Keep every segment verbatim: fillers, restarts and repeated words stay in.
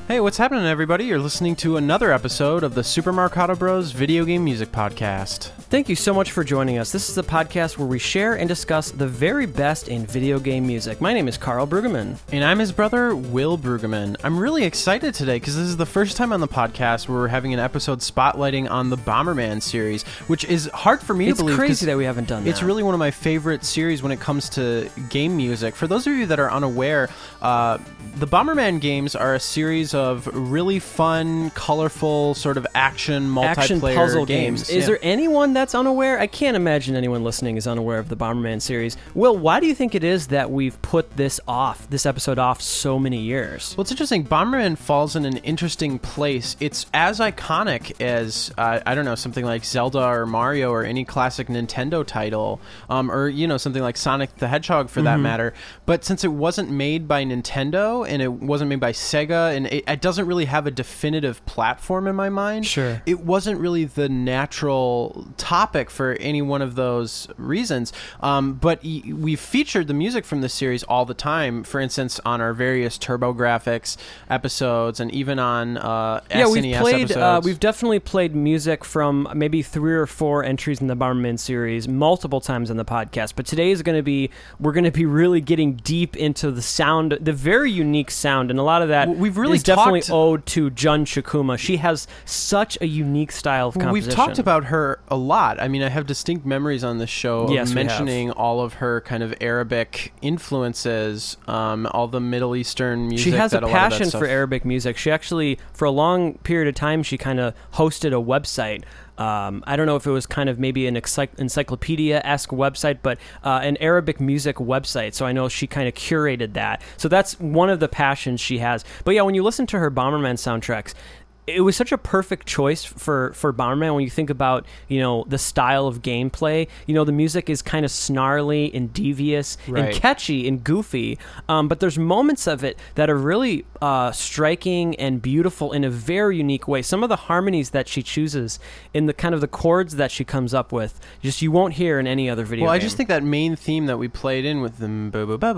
Hey, what's happening, everybody? You're listening to another episode of the Super Marcato Bros Video Game Music Podcast. Thank you so much for joining us. This is the podcast where we share and discuss the very best in video game music. My name is Carl Brueggemann. And I'm his brother, Will Brueggemann. I'm really excited today because this is the first time on the podcast where we're having an episode spotlighting on the Bomberman series, which is hard for me it's to believe. It's crazy that we haven't done that. It's really one of my favorite series when it comes to game music. For those of you that are unaware, uh, the Bomberman games are a series of really fun, colorful, sort of action multiplayer action puzzle games. games. Is yeah. there anyone that's unaware? I can't imagine anyone listening is unaware of the Bomberman series. Will, why do you think it is that we've put this off, this episode off, so many years? Well, it's interesting. Bomberman falls in an interesting place. It's as iconic as, uh, I don't know, something like Zelda or Mario or any classic Nintendo title, um, or, you know, something like Sonic the Hedgehog for mm-hmm. that matter. But since it wasn't made by Nintendo and it wasn't made by Sega, and it, it doesn't really have a definitive platform in my mind. Sure. It wasn't really the natural topic for any one of those reasons. Um, but y- we've featured the music from the series all the time. For instance, on our various TurboGrafx episodes, and even on uh, yeah, S N E S we've played. episodes. Uh, we've definitely played music from maybe three or four entries in the Bomberman series multiple times on the podcast. But today is going to be we're going to be really getting deep into the sound, the very unique sound, and a lot of that we've really is definitely talked- owed to Jun Chikuma. She has such a unique style of composition. We've talked about her a lot. I mean, I have distinct memories on this show yes, of mentioning all of her kind of Arabic influences, um, all the Middle Eastern music. She has that a a lot of that passion stuff- for Arabic music. She actually, for a long period of time, she kind of hosted a website. Um, I don't know if it was kind of maybe an encycl- encyclopedia-esque website, but uh, an Arabic music website. So I know she kind of curated that. So that's one of the passions she has. But yeah, when you listen to her Bomberman soundtracks, it was such a perfect choice for, for Bomberman when you think about, you know, the style of gameplay. You know, the music is kind of snarly and devious right. and catchy and goofy, um, but there's moments of it that are really uh, striking and beautiful in a very unique way. Some of the harmonies that she chooses in the kind of the chords that she comes up with, just you won't hear in any other video Well, game. I just think that main theme that we played in with them,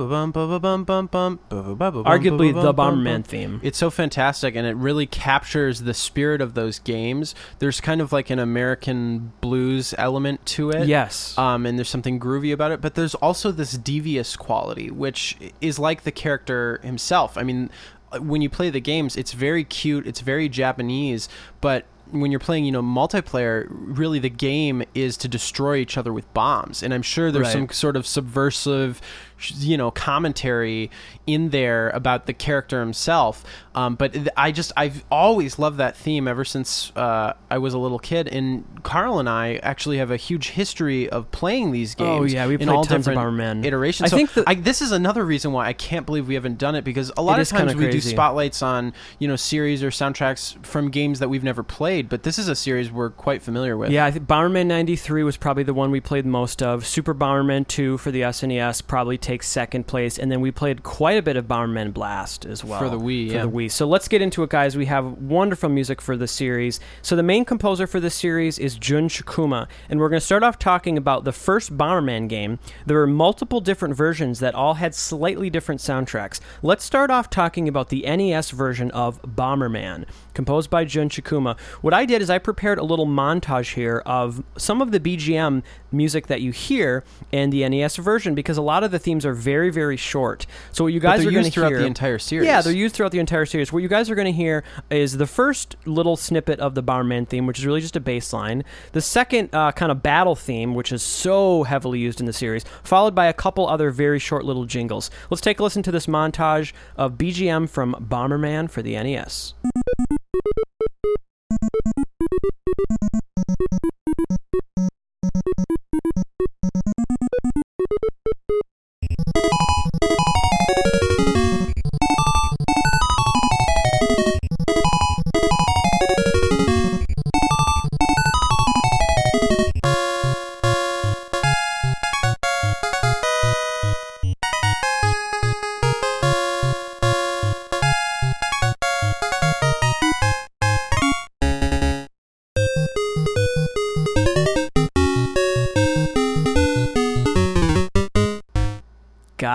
arguably the Bomberman theme. It's so fantastic, and it really captures the spirit of those games. There's kind of like an American blues element to it. Yes. Um, and there's something groovy about it, but there's also this devious quality, which is like the character himself. I mean, when you play the games, it's very cute, it's very Japanese, but when you're playing, you know, multiplayer, really the game is to destroy each other with bombs. And I'm sure there's right. some sort of subversive, you know, commentary in there about the character himself. Um, but th- I just, I've always loved that theme ever since uh, I was a little kid. And Carl and I actually have a huge history of playing these games. Oh, yeah, we in played all tons of different Bomberman. iterations. I so think that I, this is another reason why I can't believe we haven't done it, because a lot It of is times kinda we do crazy. spotlights on, you know, series or soundtracks from games that we've never played. But this is a series we're quite familiar with. Yeah, I think Bomberman ninety-three was probably the one we played most of. Super Bomberman two for the S N E S probably takes second place. And then we played quite a bit of Bomberman Blast as well. For the Wii, For yeah. the Wii. So let's get into it, guys. We have wonderful music for the series. So the main composer for the series is Jun Chikuma. And we're going to start off talking about the first Bomberman game. There were multiple different versions that all had slightly different soundtracks. Let's start off talking about the N E S version of Bomberman, composed by Jun Chikuma. What I did is I prepared a little montage here of some of the B G M music that you hear in the N E S version, because a lot of the themes are very, very short. So what you guys but are going to used throughout hear the entire series. Yeah, they're used throughout the entire series. What you guys are going to hear is the first little snippet of the Bomberman theme, which is really just a bass line. The second uh, kind of battle theme, which is so heavily used in the series, followed by a couple other very short little jingles. Let's take a listen to this montage of B G M from Bomberman for the N E S.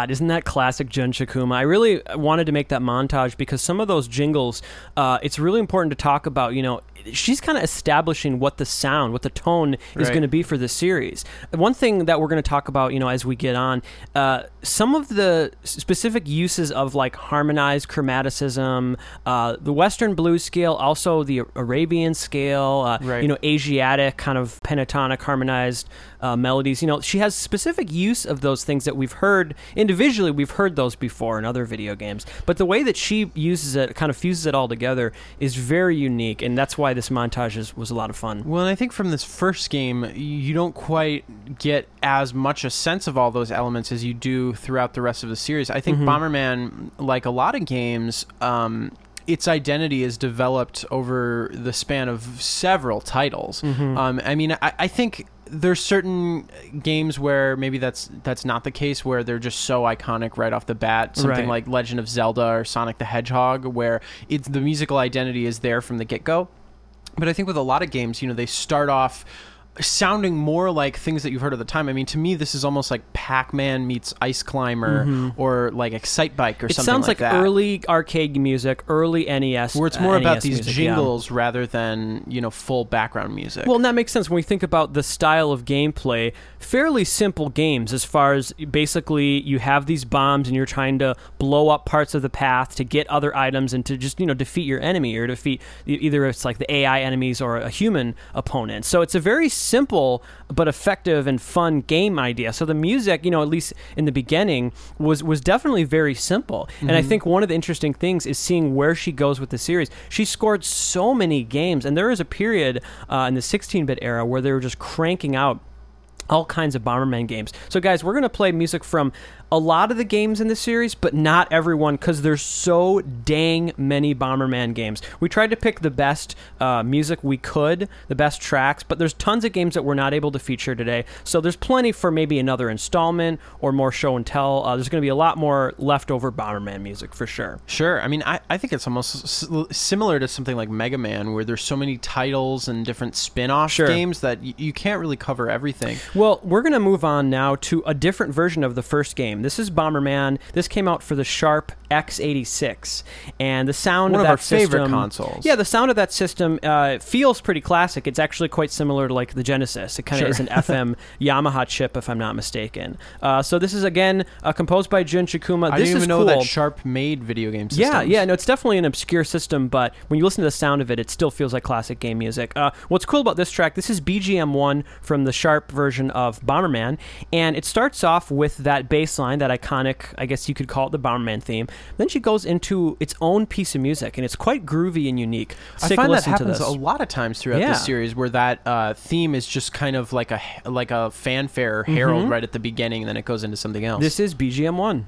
God, isn't that classic Jun Chikuma? I really wanted to make that montage because some of those jingles, uh, it's really important to talk about, you know, she's kind of establishing what the sound, what the tone is Right. going to be for this series. One thing that we're going to talk about, you know, as we get on, uh, some of the specific uses of like harmonized chromaticism, uh, the Western blues scale, also the Arabian scale, uh, Right. you know, Asiatic kind of pentatonic harmonized uh, melodies. You know, she has specific use of those things that we've heard individually. We've heard those before in other video games, but the way that she uses it, kind of fuses it all together, is very unique, and that's why this montage is, was a lot of fun. Well, and I think from this first game, you don't quite get as much a sense of all those elements as you do throughout the rest of the series. I think Mhm. Bomberman, like a lot of games, um, its identity is developed over the span of several titles. Mhm. Um, I mean, I, I think there's certain games where maybe that's that's not the case, where they're just so iconic right off the bat. Something Right. like Legend of Zelda or Sonic the Hedgehog, where it's the musical identity is there from the get-go. But I think with a lot of games, you know, they start off sounding more like things that you've heard at the time. I mean, to me, this is almost like Pac-Man meets Ice Climber Mhm. or like Excite Bike or It something sounds like, that. early arcade music, early N E S, where it's uh, more N E about S these music, yeah. jingles rather than, you know, full background music. Well, and that makes sense when we think about the style of gameplay. Fairly simple games as far as basically you have these bombs and you're trying to blow up parts of the path to get other items and to just, you know, defeat your enemy or defeat e- either it's like the A I enemies or a human opponent. So it's a very simple but effective and fun game idea. So the music, you know, at least in the beginning, was was definitely very simple. And I think one of the interesting things is seeing where she goes with the series. She scored so many games, and there was a period uh, in the sixteen-bit era where they were just cranking out all kinds of Bomberman games. So guys, we're going to play music from a lot of the games in the series, but not everyone, because there's so dang many Bomberman games. We tried to pick the best uh, music we could, the best tracks, but there's tons of games that we're not able to feature today. So there's plenty for maybe another installment or more show and tell. Uh, there's going to be a lot more leftover Bomberman music for sure. Sure. I mean, I, I think it's almost s- similar to something like Mega Man, where there's so many titles and different spin-off Sure. games that y- you can't really cover everything. Well, we're going to move on now to a different version of the first game. This is Bomberman. This came out for the Sharp X eighty-six, and the sound One of of that our favorite system, consoles. Yeah, the sound of that system uh, feels pretty classic. It's actually quite similar to like the Genesis. It kind of Sure. is an F M Yamaha chip, if I'm not mistaken. Uh, so this is again uh, composed by Jun Chikuma. I This didn't is even know cool. that Sharp made video game systems. Yeah, yeah, no, it's definitely an obscure system, but when you listen to the sound of it, it still feels like classic game music. Uh, what's cool about this track, this is B G M one from the Sharp version of Bomberman, and it starts off with that bass line, that iconic, I guess you could call it the Bomberman theme. Then she goes into its own piece of music, and it's quite groovy and unique. Let's I take a find that listen to happens this. a lot of times throughout Yeah. this series, where that uh, theme is just kind of like a like a fanfare herald right at the beginning, and then it goes into something else. This is B G M one.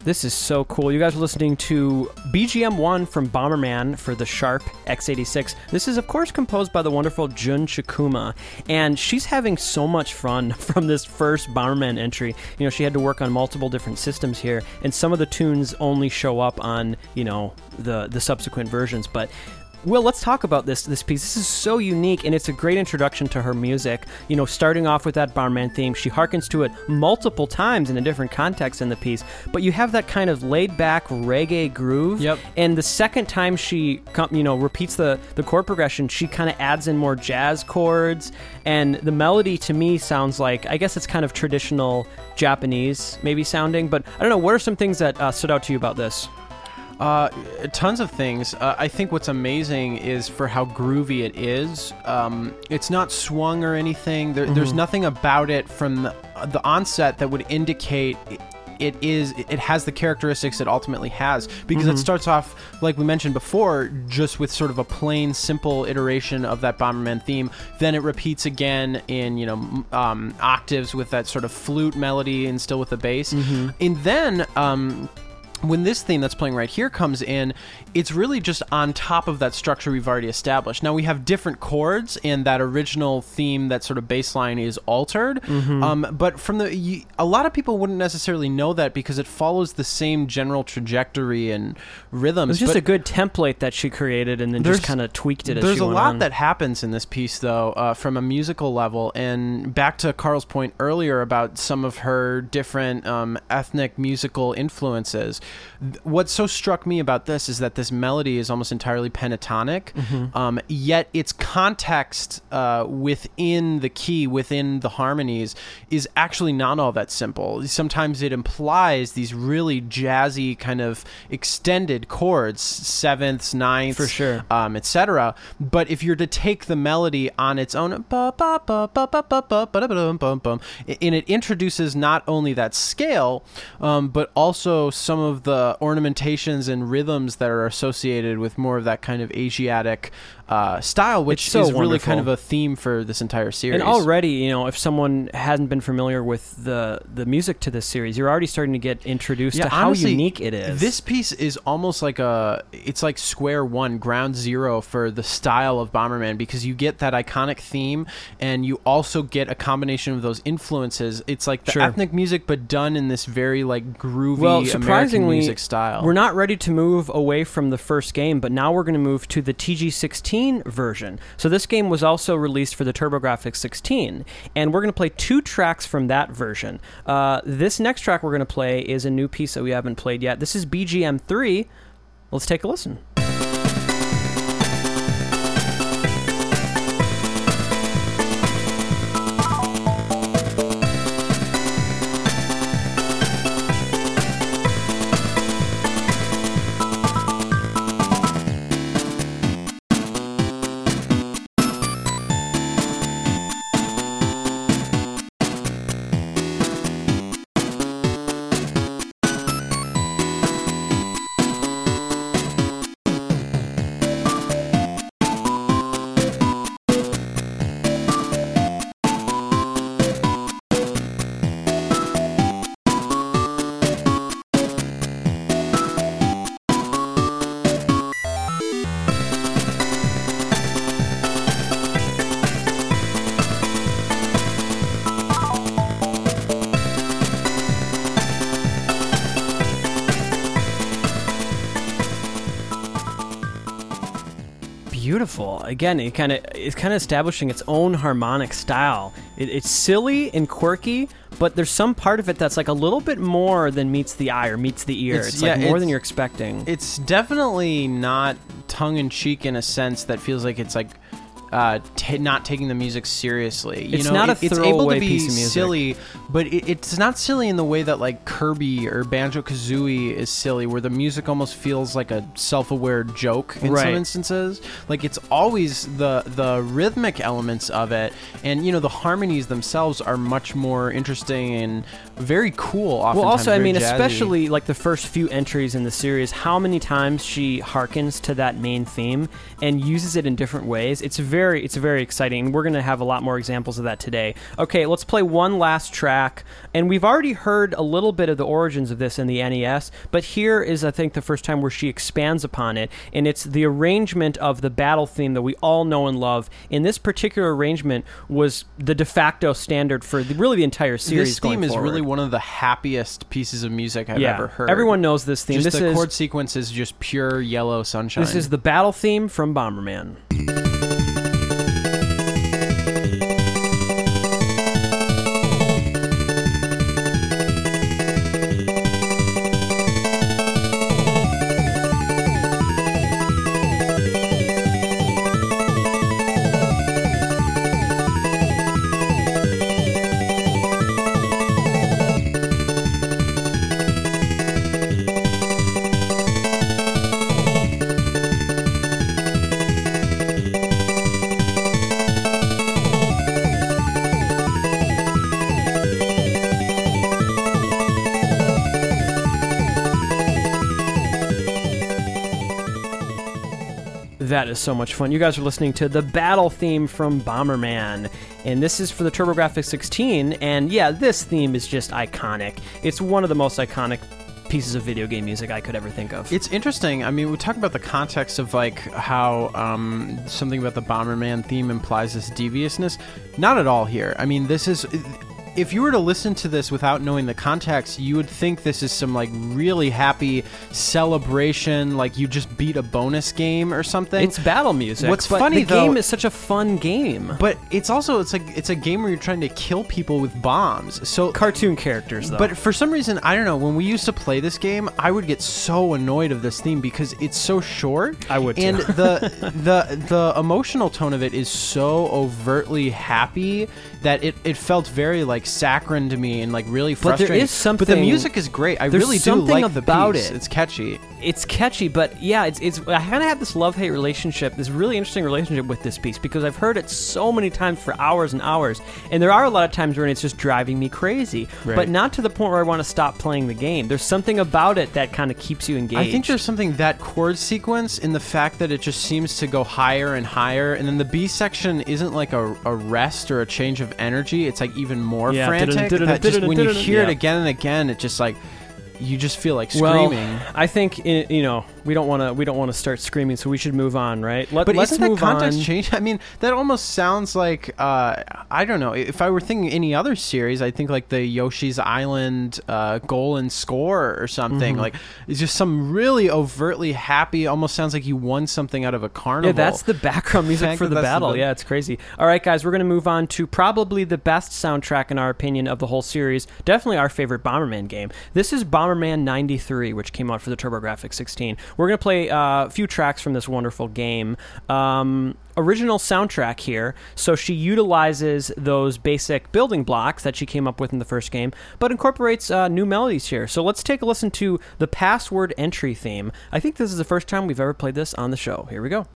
This is so cool. You guys are listening to B G M one from Bomberman for the Sharp X eighty-six. This is, of course, composed by the wonderful Jun Chikuma, and she's having so much fun from this first Bomberman entry. You know, she had to work on multiple different systems here, and some of the tunes only show up on, you know, the, the subsequent versions, but Will, let's talk about this this piece. This is so unique, and it's a great introduction to her music. You know, starting off with that Bomberman theme, she harkens to it multiple times in a different context in the piece, but you have that kind of laid-back reggae groove. Yep. And the second time she, you know, repeats the, the chord progression, she kind of adds in more jazz chords, and the melody to me sounds like, I guess it's kind of traditional Japanese maybe sounding, but I don't know, what are some things that uh, stood out to you about this? Uh, tons of things. Uh, I think what's amazing is for how groovy it is. Um, it's not swung or anything. There, mm-hmm. There's nothing about it from the, the onset that would indicate it, it is. It has the characteristics it ultimately has, because mm-hmm. it starts off, like we mentioned before, just with sort of a plain, simple iteration of that Bomberman theme. Then it repeats again in, you know, um, octaves with that sort of flute melody and still with the bass. Mm-hmm. And then Um, when this theme that's playing right here comes in, it's really just on top of that structure we've already established. Now we have different chords, and that original theme, that sort of bass line, is altered. Mm-hmm. Um, but from the, you, a lot of people wouldn't necessarily know that because it follows the same general trajectory and rhythms. It's just but a good template that she created and then just kind of tweaked it as she went on. There's a lot that happens in this piece, though, uh, from a musical level. And back to Carl's point earlier about some of her different um, ethnic musical influences. What so struck me about this is that this melody is almost entirely pentatonic, mm-hmm. um, yet its context uh, within the key, within the harmonies, is actually not all that simple. Sometimes it implies these really jazzy kind of extended chords, sevenths, ninths, for sure, um, et cetera. But if you're to take the melody on its own, and it introduces not only that scale, um, but also some of the ornamentations and rhythms that are associated with more of that kind of Asiatic uh, style, which so is really wonderful. kind of a theme for this entire series. And already, you know, if someone hasn't been familiar with the the music to this series, you're already starting to get introduced yeah, to how honestly, unique it is. This piece is almost like a, it's like square one, ground zero for the style of Bomberman, because you get that iconic theme, and you also get a combination of those influences. It's like the sure. ethnic music, but done in this very like groovy well, American surprisingly, music style. We're not ready to move away from the first game, but now we're going to move to the T G sixteen version. So this game was also released for the TurboGrafx sixteen, and we're going to play two tracks from that version. Uh, this next track we're going to play is a new piece that we haven't played yet. This is B G M three. Let's take a listen. Beautiful. Again, it kind of it's kind of establishing its own harmonic style. It, it's silly and quirky, but there's some part of it that's like a little bit more than meets the eye or meets the ear. It's, it's yeah, like more it's, than you're expecting. It's definitely not tongue-in-cheek in a sense that feels like it's like uh, t- not taking the music seriously. You it's know, not it, a throwaway it's able to be piece of music. silly, but it, it's not silly in the way that like Kirby or Banjo-Kazooie is silly, where the music almost feels like a self-aware joke in right. some instances. Like it's always the the rhythmic elements of it, and you know the harmonies themselves are much more interesting and very cool. Oftentimes, well, also, I mean, jazzy. especially like the first few entries in the series, how many times she harkens to that main theme and uses it in different ways. It's very very it's very exciting. We're going to have a lot more examples of that today. Okay, let's play one last track. And we've already heard a little bit of the origins of this in the N E S, but here is, I think, the first time where she expands upon it, and it's the arrangement of the battle theme that we all know and love. In this particular arrangement was the de facto standard for the, really the entire series. This theme going is forward. really one of the happiest pieces of music I've yeah, ever heard. Everyone knows this theme. Just this the is, chord sequence is just pure yellow sunshine. This is the battle theme from Bomberman. That is so much fun. You guys are listening to the battle theme from Bomberman, and this is for the TurboGrafx sixteen, and yeah, this theme is just iconic. It's one of the most iconic pieces of video game music I could ever think of. It's interesting. I mean, we talk about the context of like how um, something about the Bomberman theme implies this deviousness. Not at all here. I mean, this is... If you were to listen to this without knowing the context, you would think this is some like really happy celebration, like you just beat a bonus game or something. It's battle music. What's but funny the though, game is such a fun game. But it's also it's like it's a game where you're trying to kill people with bombs. So cartoon characters though. But for some reason, I don't know, when we used to play this game, I would get so annoyed of this theme because it's so short. I would too. And the the the emotional tone of it is so overtly happy that it, it felt very like saccharine to me and like really frustrating. But there is something. But the music is great. I really do like the about piece. it. It's catchy. It's catchy, but yeah, it's it's. I kind of have this love-hate relationship, this really interesting relationship with this piece because I've heard it so many times for hours and hours, and there are a lot of times when it's just driving me crazy, right. but not to the point where I want to stop playing the game. There's something about it that kind of keeps you engaged. I think there's something that chord sequence in the fact that it just seems to go higher and higher, and then the B section isn't like a, a rest or a change of energy. It's like even more yeah. frantic. That just, when you hear it again and again, it just like you just feel like screaming. Well, I think you know we don't want to we don't want to start screaming, so we should move on, right? Let, but let's isn't move that context on. change? I mean, that almost sounds like uh, I don't know. If I were thinking any other series, I think like the Yoshi's Island uh, goal and score or something. Mm-hmm. Like it's just some really overtly happy. Almost sounds like you won something out of a carnival. Yeah, that's the background music for the battle. The, yeah, it's crazy. All right, guys, we're gonna move on to probably the best soundtrack in our opinion of the whole series. Definitely our favorite Bomberman game. This is Bomberman ninety-three, which came out for the TurboGrafx sixteen. We're going to play uh, a few tracks from this wonderful game. Um, original soundtrack here. So she utilizes those basic building blocks that she came up with in the first game, but incorporates uh, new melodies here. So let's take a listen to the Password Entry theme. I think this is the first time we've ever played this on the show. Here we go.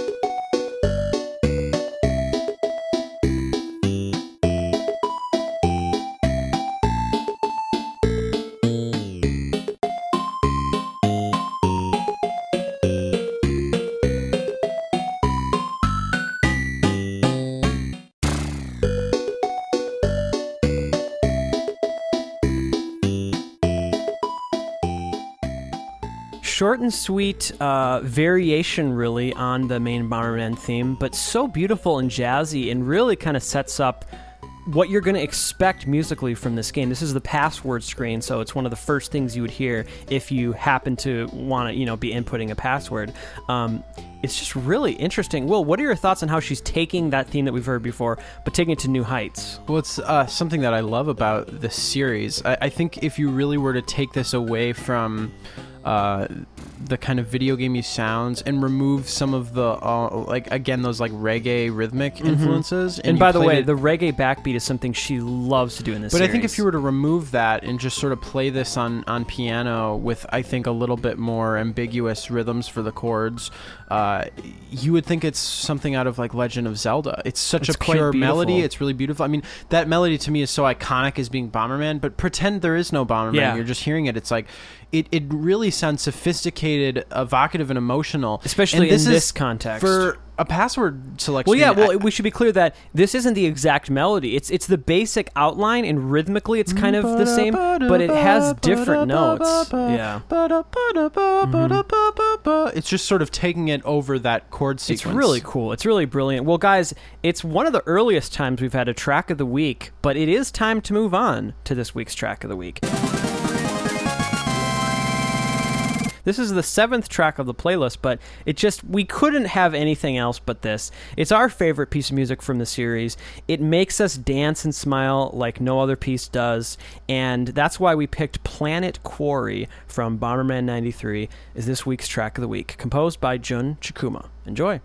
Short and sweet uh, variation, really, on the main Bomberman theme, but so beautiful and jazzy and really kind of sets up what you're going to expect musically from this game. This is the password screen, so it's one of the first things you would hear if you happen to want to, you know, be inputting a password. Um, it's just really interesting. Will, what are your thoughts on how she's taking that theme that we've heard before, but taking it to new heights? Well, it's uh, something that I love about this series. I, I think if you really were to take this away from uh, the kind of video gamey sounds and remove some of the uh, like again those like reggae rhythmic mm-hmm. influences, and, and by the way, it, the reggae backbeat is something she loves to do in this. But series. I think if you were to remove that and just sort of play this on on piano with, I think, a little bit more ambiguous rhythms for the chords, uh, you would think it's something out of like Legend of Zelda. It's such it's a pure beautiful. melody. It's really beautiful. I mean, that melody to me is so iconic as being Bomberman. But pretend there is no Bomberman. Yeah. You're just hearing it. It's like it. It really sounds sophisticated sophisticated, evocative, and emotional. Especially and this in is this context. For a password selection. Well, yeah, well, I, we should be clear that this isn't the exact melody. It's it's the basic outline, and rhythmically it's kind of the same, but it has different notes. Yeah. Mm-hmm. It's just sort of taking it over that chord sequence. It's really cool. It's really brilliant. Well, guys, it's one of the earliest times we've had a track of the week, but it is time to move on to this week's track of the week. This is the seventh track of the playlist, but it just, we couldn't have anything else but this. It's our favorite piece of music from the series. It makes us dance and smile like no other piece does, and that's why we picked Planet Quarry from Bomberman ninety-three as this week's track of the week, composed by Jun Chikuma. Enjoy.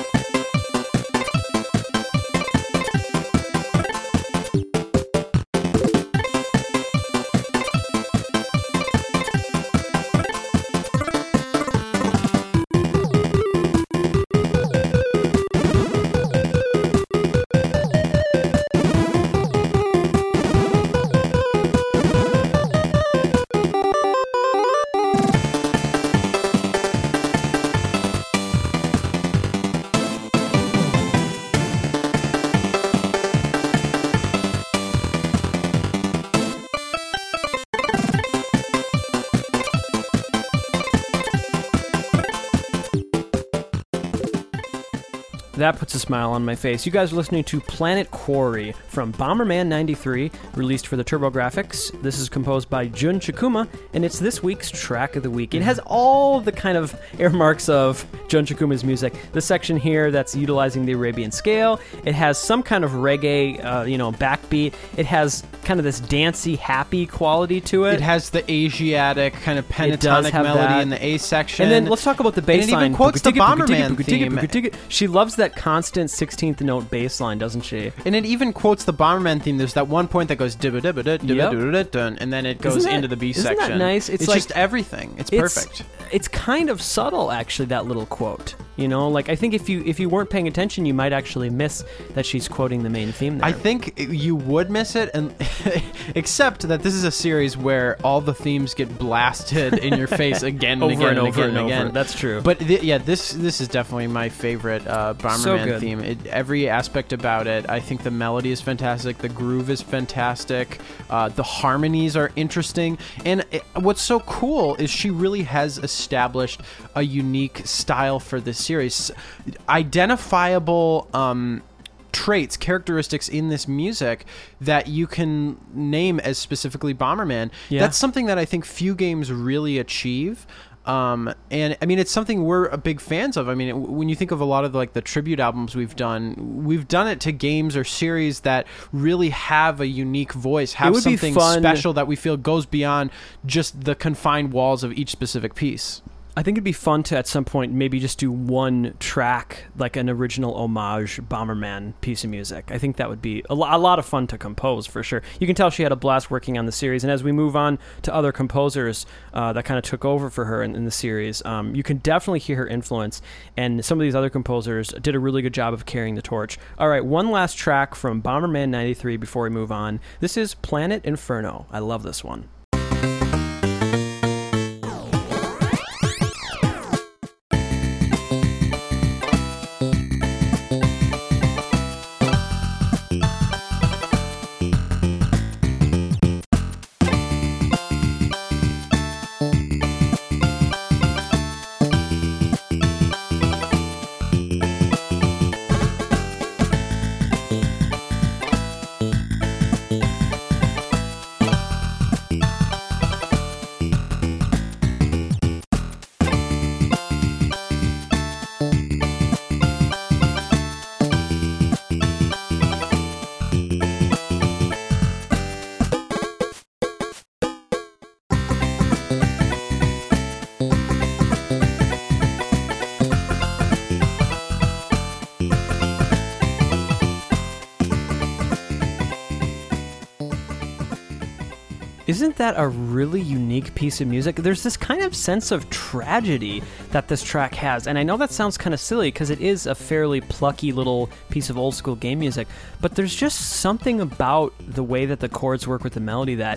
That puts a smile on my face. You guys are listening to Planet Quarry from Bomberman ninety-three, released for the TurboGrafx. This is composed by Jun Chikuma, and it's this week's track of the week. It has all the kind of earmarks of Jun Chikuma's music. The section here that's utilizing the Arabian scale. It has some kind of reggae, uh, you know, backbeat. It has kind of this dancey, happy quality to it. It has the Asiatic kind of pentatonic melody that. in the A section. And then let's talk about the bass and line. it even quotes the Bomberman theme. She loves that constant sixteenth note bass line, doesn't she? And it even quotes the Bomberman theme. There's that one point that goes dibba dibba dibba dibba dibba, and then it goes that, into the B isn't section. That nice? It's, it's like, just everything. It's, it's perfect. It's kind of subtle, actually, that little quote. You know, like I think if you if you weren't paying attention, you might actually miss that she's quoting the main theme there. I think you would miss it, and except that this is a series where all the themes get blasted in your face again and over again and, and, over again and, and again. Over. That's true. But th- yeah, this this is definitely my favorite uh, Bomberman so theme. It, every aspect about it, I think the melody is fantastic. The groove is fantastic. Uh, the harmonies are interesting, and it, what's so cool is she really has established a unique style for this series. Identifiable um, traits, characteristics in this music that you can name as specifically Bomberman. Yeah. That's something that I think few games really achieve. Um, and I mean, it's something we're a big fans of. I mean, it, when you think of a lot of like the tribute albums we've done, we've done it to games or series that really have a unique voice, have something special that we feel goes beyond just the confined walls of each specific piece. I think it'd be fun to, at some point, maybe just do one track, like an original homage Bomberman piece of music. I think that would be a, lo- a lot of fun to compose, for sure. You can tell she had a blast working on the series, and as we move on to other composers uh, that kind of took over for her in, in the series, um, you can definitely hear her influence, and some of these other composers did a really good job of carrying the torch. All right, one last track from Bomberman ninety-three before we move on. This is Planet Inferno. I love this one. Isn't that a really unique piece of music? There's this kind of sense of tragedy that this track has, and I know that sounds kind of silly because it is a fairly plucky little piece of old school game music, but there's just something about the way that the chords work with the melody that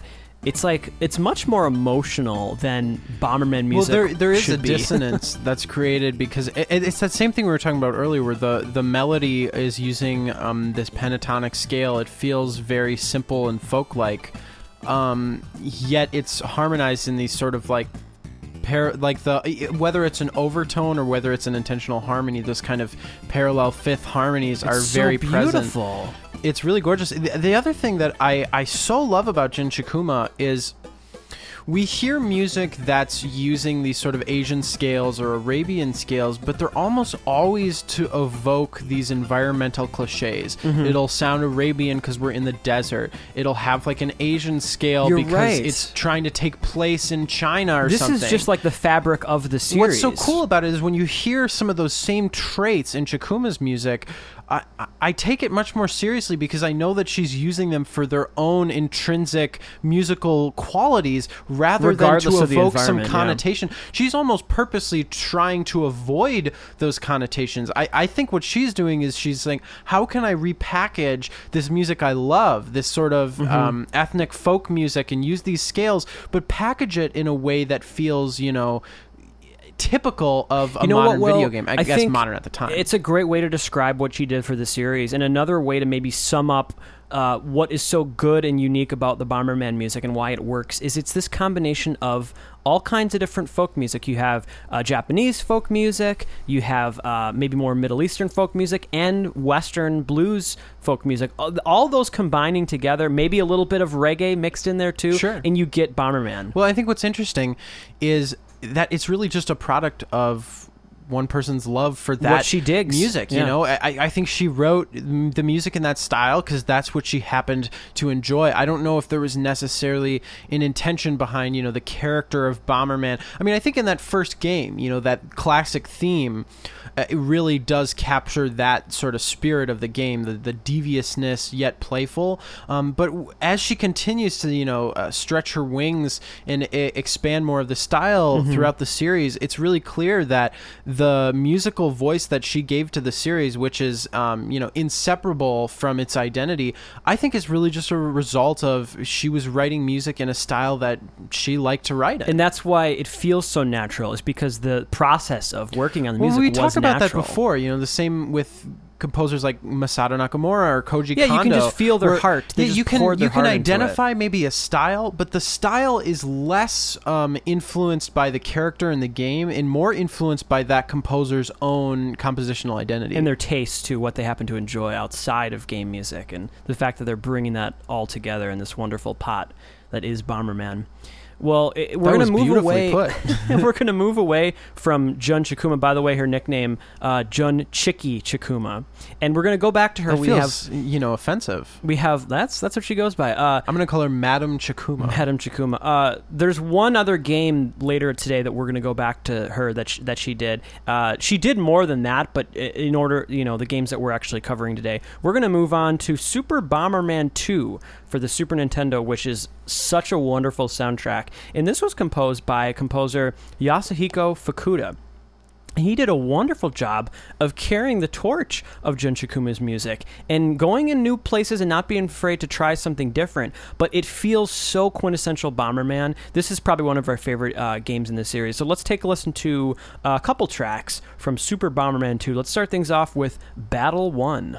it's like it's much more emotional than Bomberman music. Well, there there is a be. dissonance that's created because it, it's that same thing we were talking about earlier, where the the melody is using um, this pentatonic scale. It feels very simple and folk-like, um, yet it's harmonized in these sort of like. Par- like the whether it's an overtone or whether it's an intentional harmony, those kind of parallel fifth harmonies it's are so very beautiful. present. It's really gorgeous. The, the other thing that I, I so love about Jin Chikuma is we hear music that's using these sort of Asian scales or Arabian scales, but they're almost always to evoke these environmental cliches. Mm-hmm. It'll sound Arabian because we're in the desert. It'll have like an Asian scale You're because right. it's trying to take place in China or this something. This is just like the fabric of the series. What's so cool about it is when you hear some of those same traits in Chikuma's music, I, I take it much more seriously because I know that she's using them for their own intrinsic musical qualities rather Regardless than of to the evoke some environment, connotation. Yeah. She's almost purposely trying to avoid those connotations. I, I think what she's doing is she's saying, how can I repackage this music I love, this sort of mm-hmm. um, ethnic folk music, and use these scales, but package it in a way that feels, you know, typical of a you know modern what, Will, video game. I, I guess think modern at the time. It's a great way to describe what she did for the series, and another way to maybe sum up uh, what is so good and unique about the Bomberman music and why it works is it's this combination of all kinds of different folk music. You have uh, Japanese folk music, you have uh, maybe more Middle Eastern folk music, and Western blues folk music. All, all those combining together, maybe a little bit of reggae mixed in there too, sure. and you get Bomberman. Well, I think what's interesting is that it's really just a product of one person's love for that what she digs. music. Yeah. You know, I, I think she wrote the music in that style because that's what she happened to enjoy. I don't know if there was necessarily an intention behind, you know, the character of Bomberman. I mean, I think in that first game, you know, that classic theme, uh, it really does capture that sort of spirit of the game, the, the deviousness yet playful. Um, but w- as she continues to, you know, uh, stretch her wings and I- expand more of the style mm-hmm. throughout the series, it's really clear that the musical voice that she gave to the series, which is, um, you know, inseparable from its identity, I think is really just a result of she was writing music in a style that she liked to write in. And that's why it feels so natural, is because the process of working on the well, music we was talked about natural. that before, you know, the same with composers like Masato Nakamura or Koji yeah, Kondo. Yeah, you can just feel their where, heart. They yeah, just you can pour their you can heart into identify it. maybe a style, but the style is less um, influenced by the character in the game and more influenced by that composer's own compositional identity and their taste to what they happen to enjoy outside of game music, and the fact that they're bringing that all together in this wonderful pot that is Bomberman. Well, it, we're going to move away. we're going to move away from Jun Chikuma. By the way, her nickname, uh, Jun Chiki Chikuma, and we're going to go back to her. That we feels, have, you know, offensive. We have that's that's what she goes by. Uh, I'm going to call her Madam Chikuma. Madam Chikuma. Uh, there's one other game later today that we're going to go back to her that sh- that she did. Uh, she did more than that, but in order, you know, the games that we're actually covering today, we're going to move on to Super Bomberman two for the Super Nintendo, which is such a wonderful soundtrack. And this was composed by composer Yasuhiko Fukuda. He did a wonderful job of carrying the torch of Jun Chikuma's music and going in new places and not being afraid to try something different. But it feels so quintessential Bomberman. This is probably one of our favorite uh, games in the series. So let's take a listen to a couple tracks from Super Bomberman two. Let's start things off with Battle one.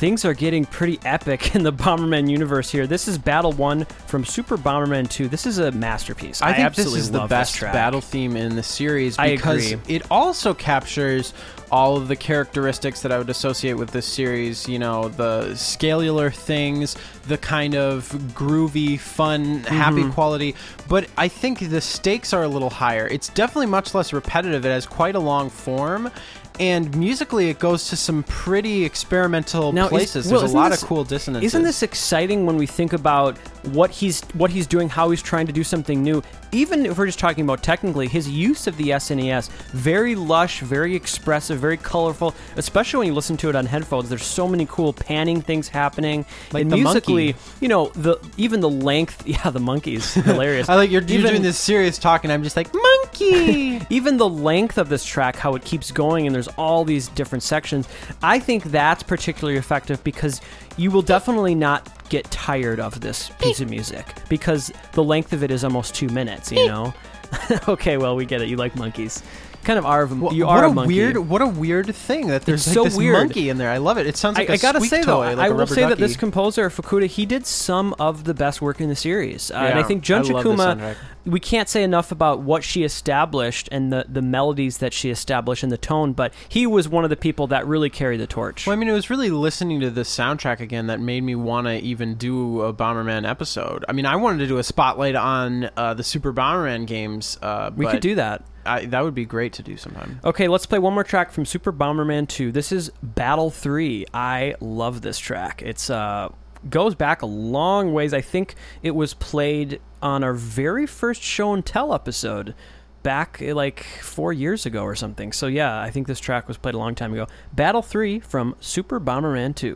things are getting pretty epic in the Bomberman universe here. This is Battle one from Super Bomberman two. This is a masterpiece. I, I think absolutely this is the love best this track. battle theme in the series I because agree. it also captures all of the characteristics that I would associate with this series. You know, the scalular things, the kind of groovy, fun, happy Mm-hmm. quality. But I think the stakes are a little higher. It's definitely much less repetitive. It has quite a long form. And musically, it goes to some pretty experimental Now, is- places. Will, There's a isn't lot this- of cool dissonances. Isn't this exciting when we think about what he's what he's doing, how he's trying to do something new? Even if we're just talking about technically, his use of the S N E S, very lush, very expressive, very colorful, especially when you listen to it on headphones. There's so many cool panning things happening. Like and the musically, monkey. you know, the even the length, yeah, the monkey's hilarious. I like you're, you're Even- doing this serious talk, and I'm just like, monkey! Even the length of this track, how it keeps going, and there's all these different sections, I think that's particularly effective because you will definitely not get tired of this piece of music because the length of it is almost two minutes, you know? Okay, well, we get it. You like monkeys. Kind of are. Of, Well, you what are a a monkey. weird, what a weird thing that there's It's like so this weird. monkey in there. I love it. It sounds like I a I gotta squeak say toy, though, like I a will rubber say that this ducky. composer Fukuda, he did some of the best work in the series, uh, and I Yeah, think Jun I love the Chikuma. soundtrack. We can't say enough about what she established and the the melodies that she established and the tone, but he was one of the people that really carried the torch. Well, I mean, it was really listening to the soundtrack again that made me want to even do a Bomberman episode. I mean, I wanted to do a spotlight on uh, the Super Bomberman games. Uh, we but could do that. I, that would be great to do sometime. Okay, let's play one more track from Super Bomberman two. This is Battle three. I love this track. It's uh goes back a long ways. I think it was played on our very first show and tell episode back eh, like four years ago or something. So yeah, I think this track was played a long time ago. Battle three from Super Bomberman two.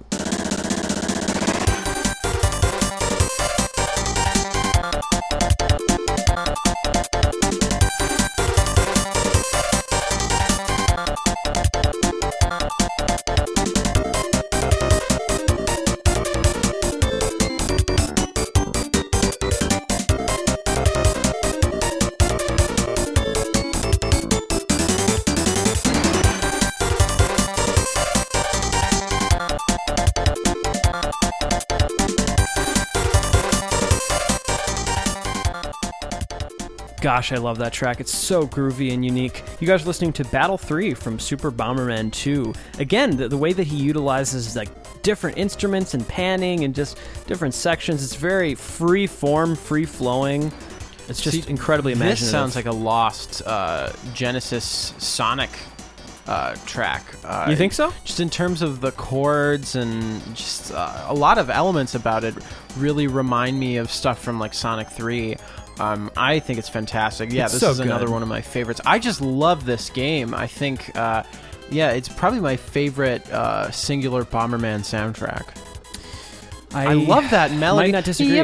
Gosh, I love that track. It's so groovy and unique. You guys are listening to Battle three from Super Bomberman two. Again, the, the way that he utilizes like different instruments and panning and just different sections, it's very free form, free flowing. It's just See, incredibly imaginative. This sounds like a lost uh, Genesis Sonic uh, track. Uh, You think so? Just in terms of the chords and just uh, a lot of elements about it really remind me of stuff from like Sonic three. Um, I think it's fantastic. Yeah, It's this so is good. another one of my favorites. I just love this game. I think, uh, yeah, it's probably my favorite uh, singular Bomberman soundtrack. I, love that melody. Might not disagree.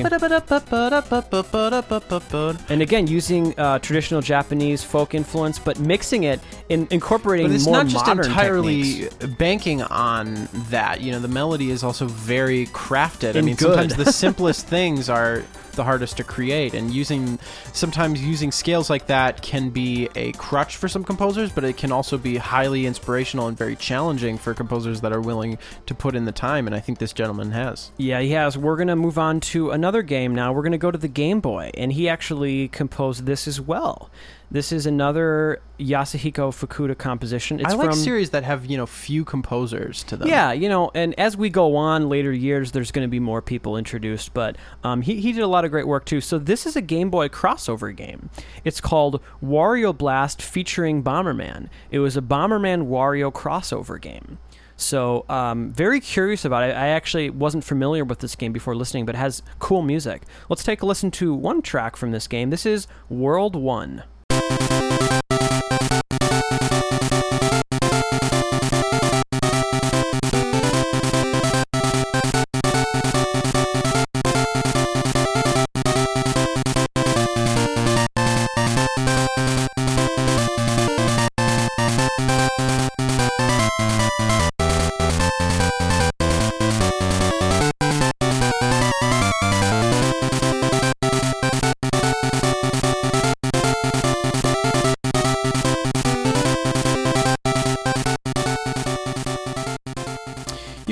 And again, using uh, traditional Japanese folk influence, but mixing it and incorporating But it's more not just modern entirely techniques. banking on that. You know, the melody is also very crafted. I And mean, good. sometimes the simplest things are the hardest to create, and using sometimes using scales like that can be a crutch for some composers, but it can also be highly inspirational and very challenging for composers that are willing to put in the time, and I think this gentleman has. Yeah, he has. We're going to move on to another game now. We're going to go to the Game Boy, and he actually composed this as well. This is another Yasuhiko Fukuda composition. It's I like from, series that have, you know, few composers to them. Yeah, you know, and as we go on later years, there's going to be more people introduced, but um, he, he did a lot of great work too. So this is a Game Boy crossover game. It's called Wario Blast featuring Bomberman. It was a Bomberman Wario crossover game. So um, very curious about it. I actually wasn't familiar with this game before listening, but it has cool music. Let's take a listen to one track from this game. This is World One.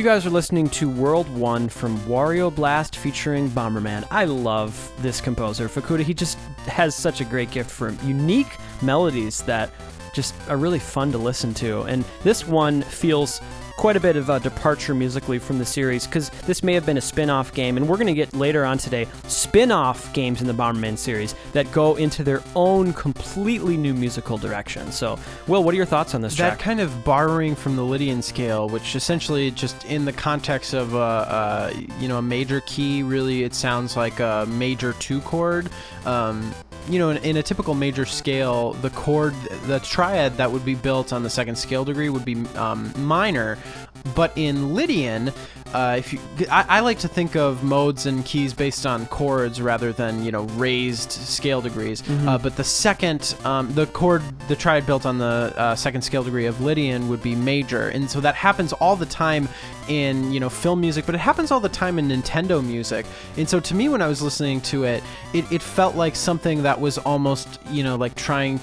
You guys are listening to World One from Wario Blast featuring Bomberman. I love this composer, Fukuda. He just has such a great gift for unique melodies that just are really fun to listen to. And this one feels quite a bit of a departure musically from the series, because this may have been a spin-off game, and we're going to get later on today spin-off games in the Bomberman series that go into their own completely new musical direction. So, Will, what are your thoughts on this that track? Kind of borrowing from the Lydian scale, which essentially just in the context of a, uh, you know, a major key, really it sounds like a major two chord. Um, you know, in, in a typical major scale, the chord, the triad that would be built on the second scale degree would be um, minor. But in Lydian, uh, if you, I, I like to think of modes and keys based on chords rather than, you know, raised scale degrees. Mm-hmm. Uh, but the second, um, the chord, the triad built on the uh, second scale degree of Lydian would be major, and so that happens all the time in, you know, film music, but it happens all the time in Nintendo music. And so to me, when I was listening to it, it, it felt like something that was almost, you know, like trying.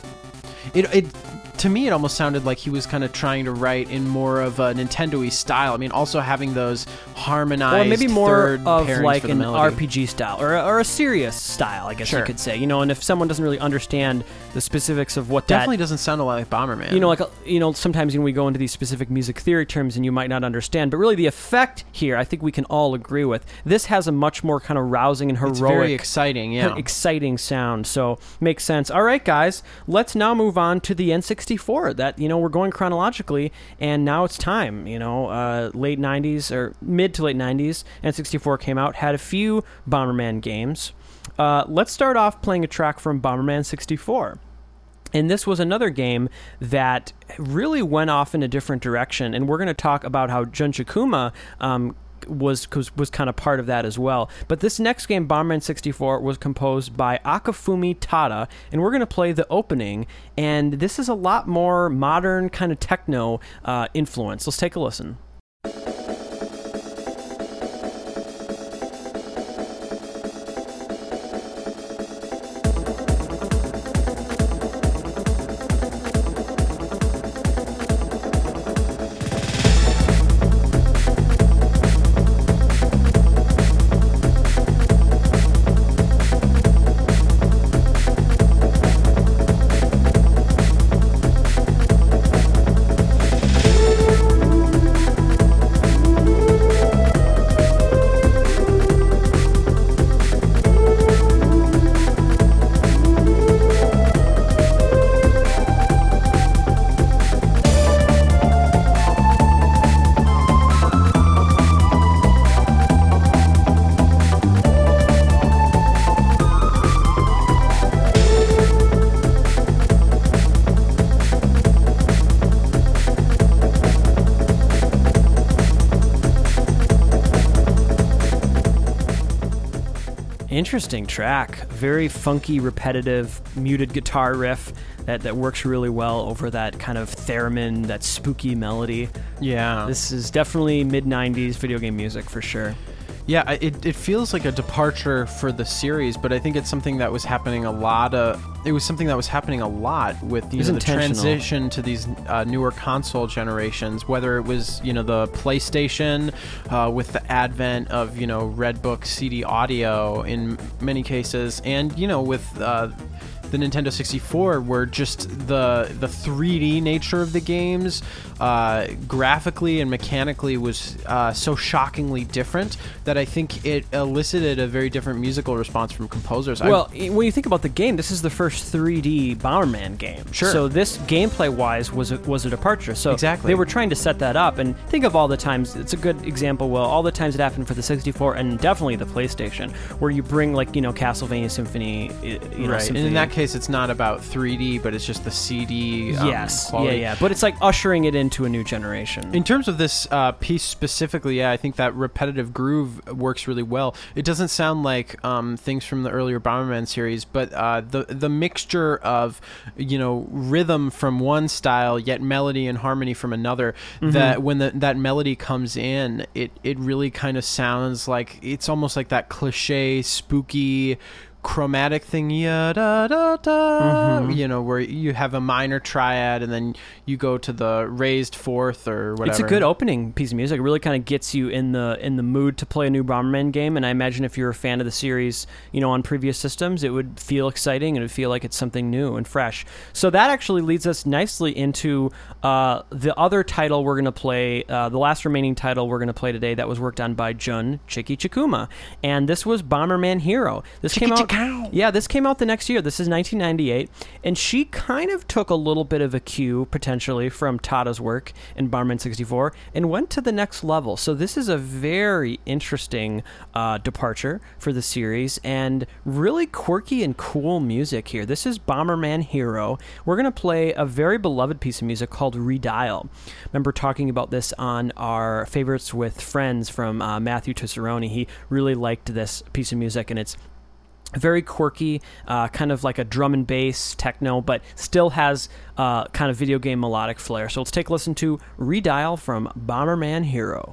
It it. To me, it almost sounded like he was kind of trying to write in more of a Nintendo-y style. I mean, also having those harmonized, or maybe more third of pairings like for the an melody. R P G style, or, or a serious style, I guess Sure. you could say. You know, and if someone doesn't really understand the specifics of what Definitely that, doesn't sound a lot like Bomberman. you know, like you know, sometimes when we go into these specific music theory terms, and you might not understand, but really the effect here, I think we can all agree with. This has a much more kind of rousing and heroic, it's very exciting, yeah, exciting sound. So makes sense. All right, guys, let's now move on to the N sixty-four. That you know, we're going chronologically, and now it's time. You know, uh, late nineties or mid to late nineties, N sixty-four came out, had a few Bomberman games. Uh, let's start off playing a track from Bomberman sixty-four. And this was another game that really went off in a different direction, and we're going to talk about how Jun Chikuma um, was was, was kind of part of that as well. But this next game, Bomberman sixty-four, was composed by Akifumi Tada, and we're going to play the opening, and this is a lot more modern kind of techno uh, influence. Let's take a listen. Interesting track. Very funky, repetitive, muted guitar riff that, that works really well over that kind of theremin, that spooky melody. Yeah. This is definitely mid nineties video game music for sure. Yeah, I- it, it feels like a departure for the series, but I think it's something that was happening a lot. Uh, it was something that was happening a lot with you was know, the intentional. transition to these uh, newer console generations. Whether it was you know the PlayStation, uh, with the advent of you know Redbook C D audio in many cases, and you know with uh, the Nintendo sixty-four, where just the the three D nature of the games, uh, graphically and mechanically, was uh, so shockingly different that I think it elicited a very different musical response from composers. Well, I, when you think about the game, this is the first three D Bomberman game. Sure. So this gameplay-wise was a, was a departure. So Exactly. they were trying to set that up. And think of all the times, it's a good example, well, all the times it happened for the sixty-four and definitely the PlayStation, where you bring, like, you know, Castlevania Symphony, you know, right, Symphony. and in that case, it's not about three D, but it's just the C D. Um, yes, quality. yeah, yeah. But it's like ushering it into a new generation. In terms of this uh, piece specifically, yeah, I think that repetitive groove works really well. It doesn't sound like um, things from the earlier Bomberman series, but uh, the the mixture of you know rhythm from one style, yet melody and harmony from another. Mm-hmm. That when the, that melody comes in, it it really kind of sounds like it's almost like that cliche, spooky, chromatic thing, yeah, da, da, da, Mhm. you know, where you have a minor triad and then you go to the raised fourth or whatever. It's a good opening piece of music. It really kind of gets you in the in the mood to play a new Bomberman game. And I imagine if you're a fan of the series, you know, on previous systems, it would feel exciting and it would feel like it's something new and fresh. So that actually leads us nicely into uh, the other title we're going to play, uh, the last remaining title we're going to play today that was worked on by Jun Chiki Chikuma. And this was Bomberman Hero. This came out, yeah, this came out the next year. This is nineteen ninety-eight. And she kind of took a little bit of a cue, potentially, from Tada's work in Bomberman sixty-four and went to the next level. So this is a very interesting uh, departure for the series and really quirky and cool music here. This is Bomberman Hero. We're going to play a very beloved piece of music called Redial. Remember talking about this on our Favorites with Friends from uh, Matthew Tusseroni. He really liked this piece of music, and it's very quirky, uh, kind of like a drum and bass techno, but still has uh, kind of video game melodic flair. So let's take a listen to Redial from Bomberman Hero.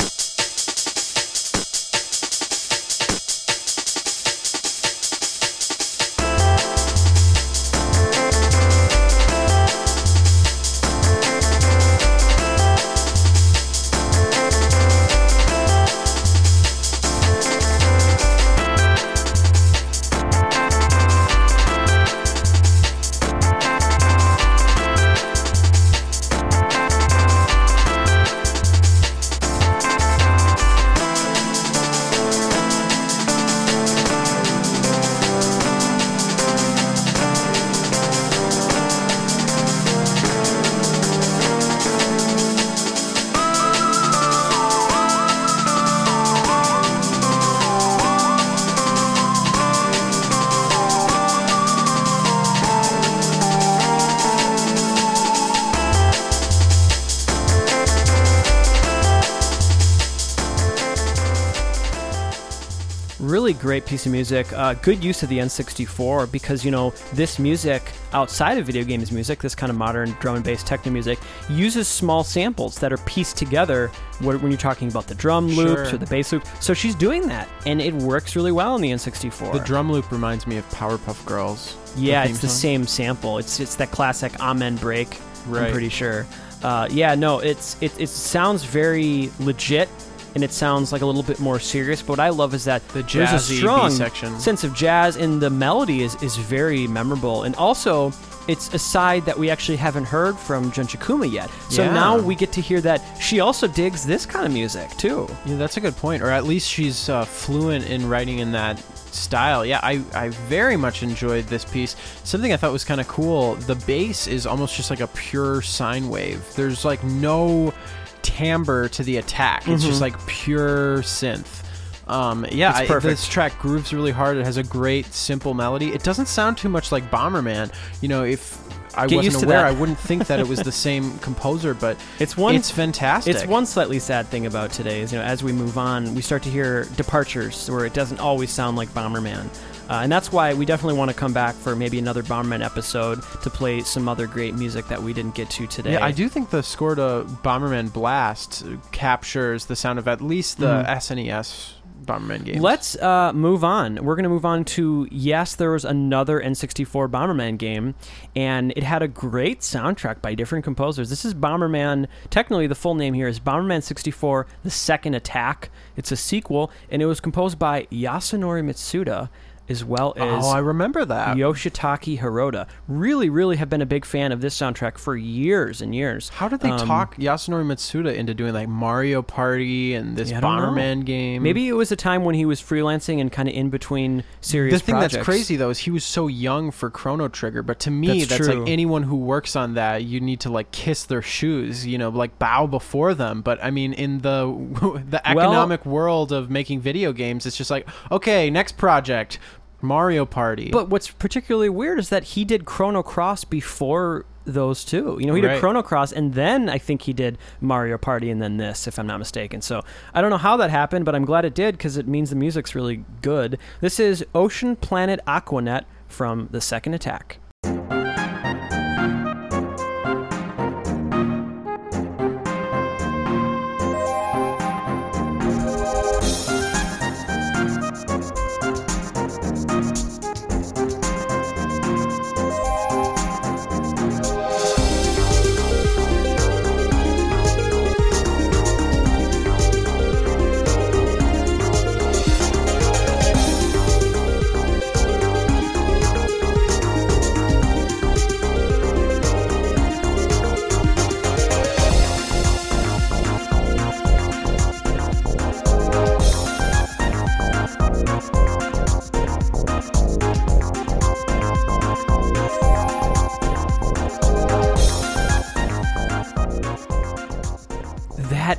Really great piece of music. Uh, good use of the N sixty-four because, you know, this music outside of video games music, this kind of modern drum and bass techno music, uses small samples that are pieced together when you're talking about the drum loops Sure. or the bass loop. So she's doing that, and it works really well on the N sixty-four. The drum loop reminds me of Powerpuff Girls. Yeah, the it's the song. same sample. It's it's that classic Amen break. Right. I'm pretty sure. Uh, yeah, no, it's it it sounds very legit, and it sounds like a little bit more serious. But what I love is that The there's a jazzy strong B-section. sense of jazz, and the melody is is very memorable. And also, it's a side that we actually haven't heard from Jun Chikuma yet. So Yeah. now we get to hear that she also digs this kind of music too. Yeah, that's a good point. Or at least she's uh, fluent in writing in that style. Yeah, I, I very much enjoyed this piece. Something I thought was kind of cool, the bass is almost just like a pure sine wave. There's like no timbre to the attack. It's just like pure synth. Um, yeah, It's I, perfect. this track grooves really hard. It has a great, simple melody. It doesn't sound too much like Bomberman. You know, if I Get used wasn't to aware, that. I wouldn't think that it was the same composer, but It's one it's fantastic. It's one slightly sad thing about today is, you know, as we move on, we start to hear departures where it doesn't always sound like Bomberman. Uh, and that's why we definitely want to come back for maybe another Bomberman episode to play some other great music that we didn't get to today. Yeah, I do think the score to Bomberman Blast captures the sound of at least the Mhm. S N E S Bomberman games. Let's uh, move on. We're going to move on to, yes, there was another N sixty-four Bomberman game, and it had a great soundtrack by different composers. This is Bomberman, technically the full name here is Bomberman sixty-four, The Second Attack. It's a sequel, and it was composed by Yasunori Mitsuda, as well as Oh, I remember that. Yoshitaki Hirota. Really, really have been a big fan of this soundtrack for years and years. How did they Um, talk Yasunori Mitsuda into doing like Mario Party and this Yeah, I don't know. Bomberman game? Maybe it was a time when he was freelancing and kind of in between serious The thing projects. that's crazy though is he was so young for Chrono Trigger, but to me That's that's, true. like anyone who works on that, you need to like kiss their shoes, you know, like bow before them. But I mean, in the the economic world of making video games, it's just like, okay, next project, Mario Party. But what's particularly weird is that he did Chrono Cross before those two. You know, he Right. did Chrono Cross, and then I think he did Mario Party, and then this, if I'm not mistaken. So I don't know how that happened, but I'm glad it did because it means the music's really good. This is Ocean Planet Aquanet from The Second Attack.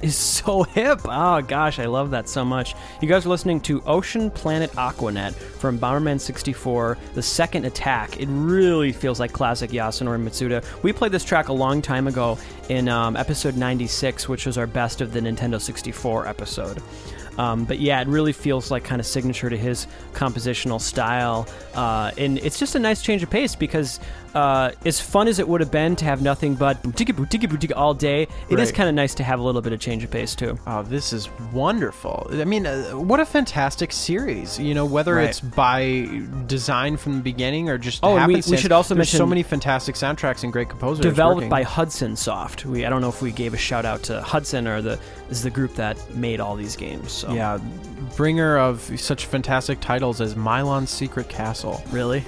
is so hip. Oh, gosh, I love that so much. You guys are listening to Ocean Planet Aquanet from Bomberman sixty-four, The Second Attack. It really feels like classic Yasunori Mitsuda. We played this track a long time ago in um, episode ninety-six, which was our best of the Nintendo sixty-four episode. Um, but yeah, it really feels like kind of signature to his compositional style. Uh, and it's just a nice change of pace because uh, as fun as it would have been to have nothing but boutique, boutique, boutique all day, it right. is kind of nice to have a little bit of change of pace too. Oh, this is wonderful. I mean, uh, what a fantastic series. You know, whether right. it's by design from the beginning or just oh, and we, happenstance, we should also there's mention so many fantastic soundtracks and great composers. Developed working. by Hudson Soft. We I don't know if we gave a shout out to Hudson or the is the group that made all these games. So. Yeah, bringer of such fantastic titles as Milon's Secret Castle. Really?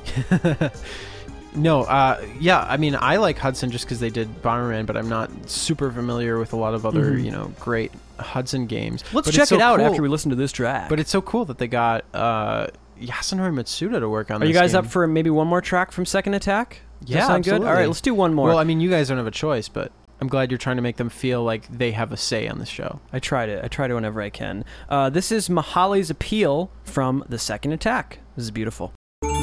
No, uh, yeah, I mean, I like Hudson just because they did Bomberman, but I'm not super familiar with a lot of other, mm-hmm. you know, great Hudson games. Let's but check so it out cool. after we listen to this track. But it's so cool that they got uh, Yasunori Mitsuda to work on Are this you guys game. up for maybe one more track from Second Attack? Does yeah, that sound absolutely. good? All right, let's do one more. Well, I mean, you guys don't have a choice, but I'm glad you're trying to make them feel like they have a say on this show. I try to. I try to whenever I can. Uh, this is Mahali's Appeal from The Second Attack. This is beautiful.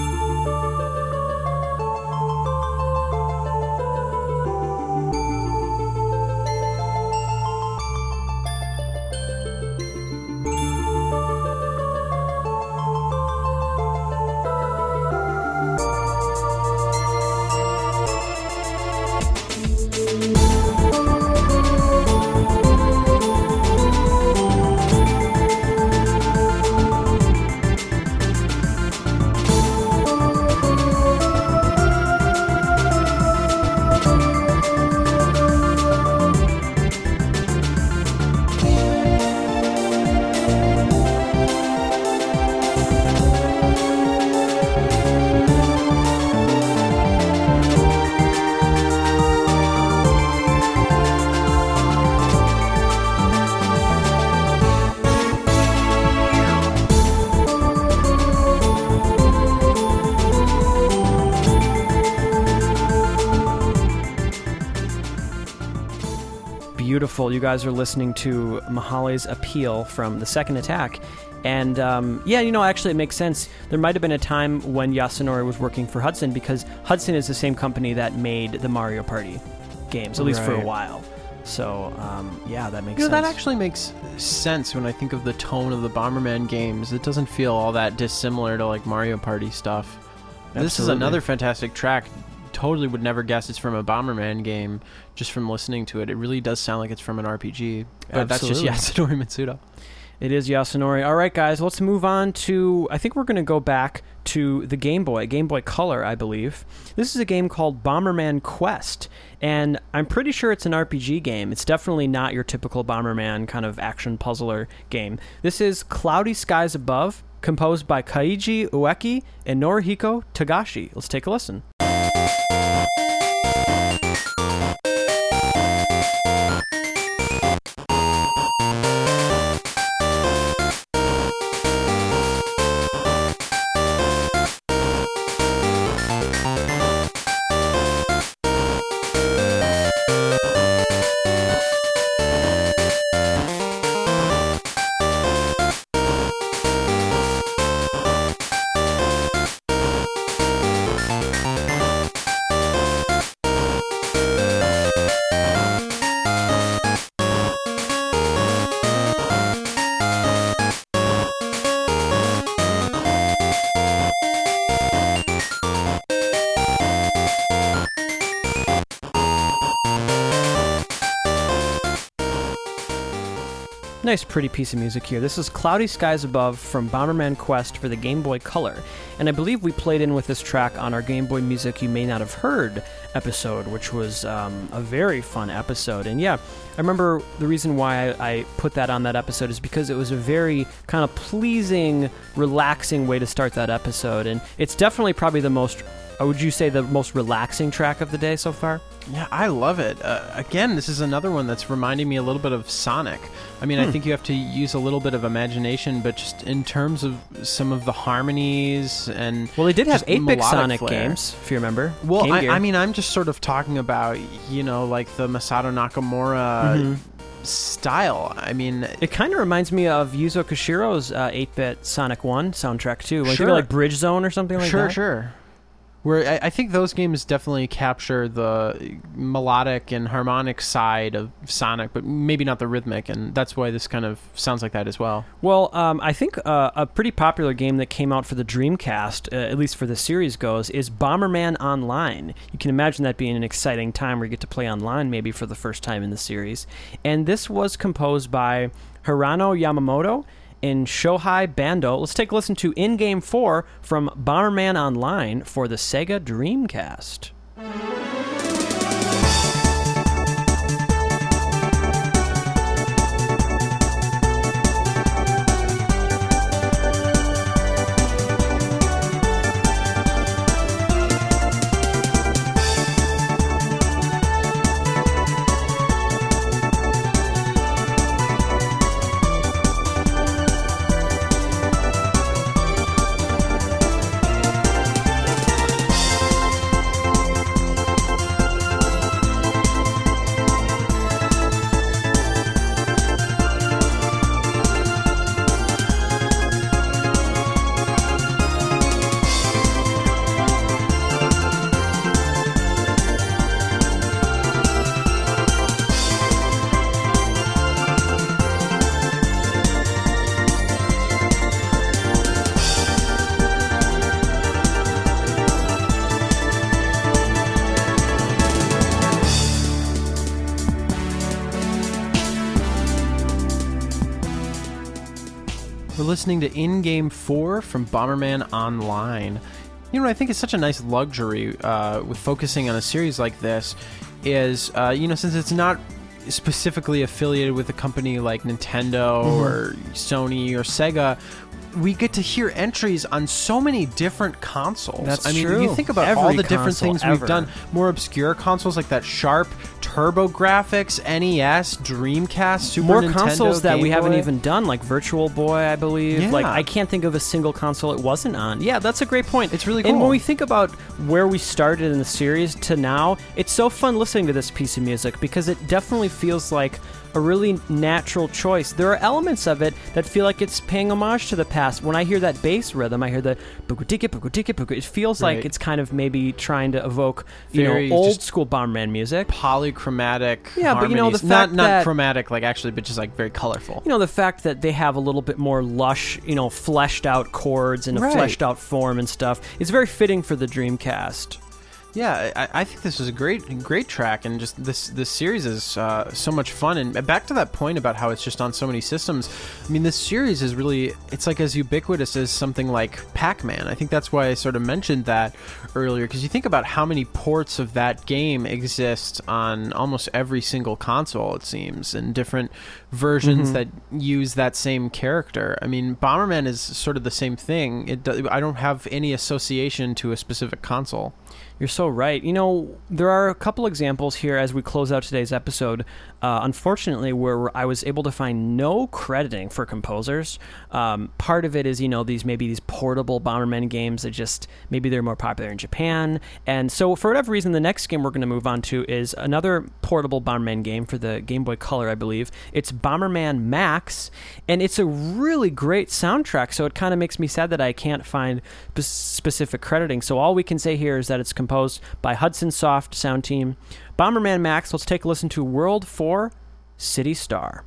Beautiful. You guys are listening to Mahali's Appeal from The Second Attack. And, um, yeah, you know, actually it makes sense. There might have been a time when Yasunori was working for Hudson because Hudson is the same company that made the Mario Party games, at least right. for a while. So, um, yeah, that makes you know, sense. That actually makes sense when I think of the tone of the Bomberman games. It doesn't feel all that dissimilar to, like, Mario Party stuff. Absolutely. This is another fantastic track. Totally would never guess it's from a Bomberman game just from listening to it. It really does sound like it's from an R P G. But Absolutely. that's just Yasunori Mitsuda. It is Yasunori. All right, guys, let's move on to, I think we're going to go back to the Game Boy, Game Boy Color, I believe. This is a game called Bomberman Quest, and I'm pretty sure it's an R P G game. It's definitely not your typical Bomberman kind of action puzzler game. This is Cloudy Skies Above, composed by Kaiji Ueki and Norihiko Tagashi. Let's take a listen. Nice pretty piece of music here. This is Cloudy Skies Above from Bomberman Quest for the Game Boy Color. And I believe we played in with this track on our Game Boy Music You May Not Have Heard episode, which was um, a very fun episode. And yeah, I remember the reason why I, I put that on that episode is because it was a very kind of pleasing, relaxing way to start that episode. And it's definitely probably the most, or would you say the most relaxing track of the day so far? Yeah, I love it. Uh, again, this is another one that's reminding me a little bit of Sonic. I mean, hmm. I think you have to use a little bit of imagination, but just in terms of some of the harmonies and well, they did have eight-bit Sonic flair. games, if you remember. Well, I, I mean, I'm just sort of talking about, you know, like the Masato Nakamura. Mm-hmm. style. I mean, it kind of reminds me of Yuzo Koshiro's uh, eight-bit Sonic one soundtrack too. Like, sure. like Bridge Zone or something like sure, that. Sure, sure. Where I, I think those games definitely capture the melodic and harmonic side of Sonic, but maybe not the rhythmic, and that's why this kind of sounds like that as well. Well, um, I think uh, a pretty popular game that came out for the Dreamcast, uh, at least for the series goes, is Bomberman Online. You can imagine that being an exciting time where you get to play online maybe for the first time in the series. And this was composed by Hirano Yamamoto in Shohei Bando. Let's take a listen to In Game four from Bomberman Online for the Sega Dreamcast. We're listening to In Game four from Bomberman Online. You know what I think is such a nice luxury uh, with focusing on a series like this is, uh, you know, since it's not specifically affiliated with a company like Nintendo mm-hmm. or Sony or Sega, we get to hear entries on so many different consoles. That's I mean, true. you think about Every all the different console things ever. we've done. More obscure consoles like that Sharp, TurboGrafx, N E S, Dreamcast, Super More Nintendo, consoles that Game we haven't Boy. even done, like Virtual Boy, I believe. Yeah. Like, I can't think of a single console it wasn't on. Yeah, that's a great point. It's really cool. And when we think about where we started in the series to now, it's so fun listening to this piece of music because it definitely feels like a really natural choice. There are elements of it that feel like it's paying homage to the past. When I hear that bass rhythm, I hear the buku-tiki, buku-tiki, buku. It feels Right. like it's kind of maybe trying to evoke, you Very know, old just school Bomberman music. Polychromatic Yeah, but you know, the harmonies. not fact not that- chromatic like actually, but just like very colorful. You know, the fact that they have a little bit more lush, you know, fleshed out chords and a Right. fleshed out form and stuff is very fitting for the Dreamcast. Yeah, I, I think this is a great, great track, and just this this series is uh, so much fun. And back to that point about how it's just on so many systems. I mean, this series is really, it's like as ubiquitous as something like Pac-Man. I think that's why I sort of mentioned that earlier, because you think about how many ports of that game exist on almost every single console, it seems, and different versions Mm-hmm. that use that same character. I mean, Bomberman is sort of the same thing. It do, I don't have any association to a specific console. You're so right. You know, there are a couple examples here as we close out today's episode, uh, unfortunately, where I was able to find no crediting for composers. Um, part of it is, you know, these maybe these portable Bomberman games that just, maybe they're more popular in Japan. And so for whatever reason, the next game we're going to move on to is another portable Bomberman game for the Game Boy Color, I believe. It's Bomberman Max, and it's a really great soundtrack, so it kind of makes me sad that I can't find spe- specific crediting. So all we can say here is that it's composed by Hudson Soft Sound Team. Bomberman Max, let's take a listen to World four, City Star.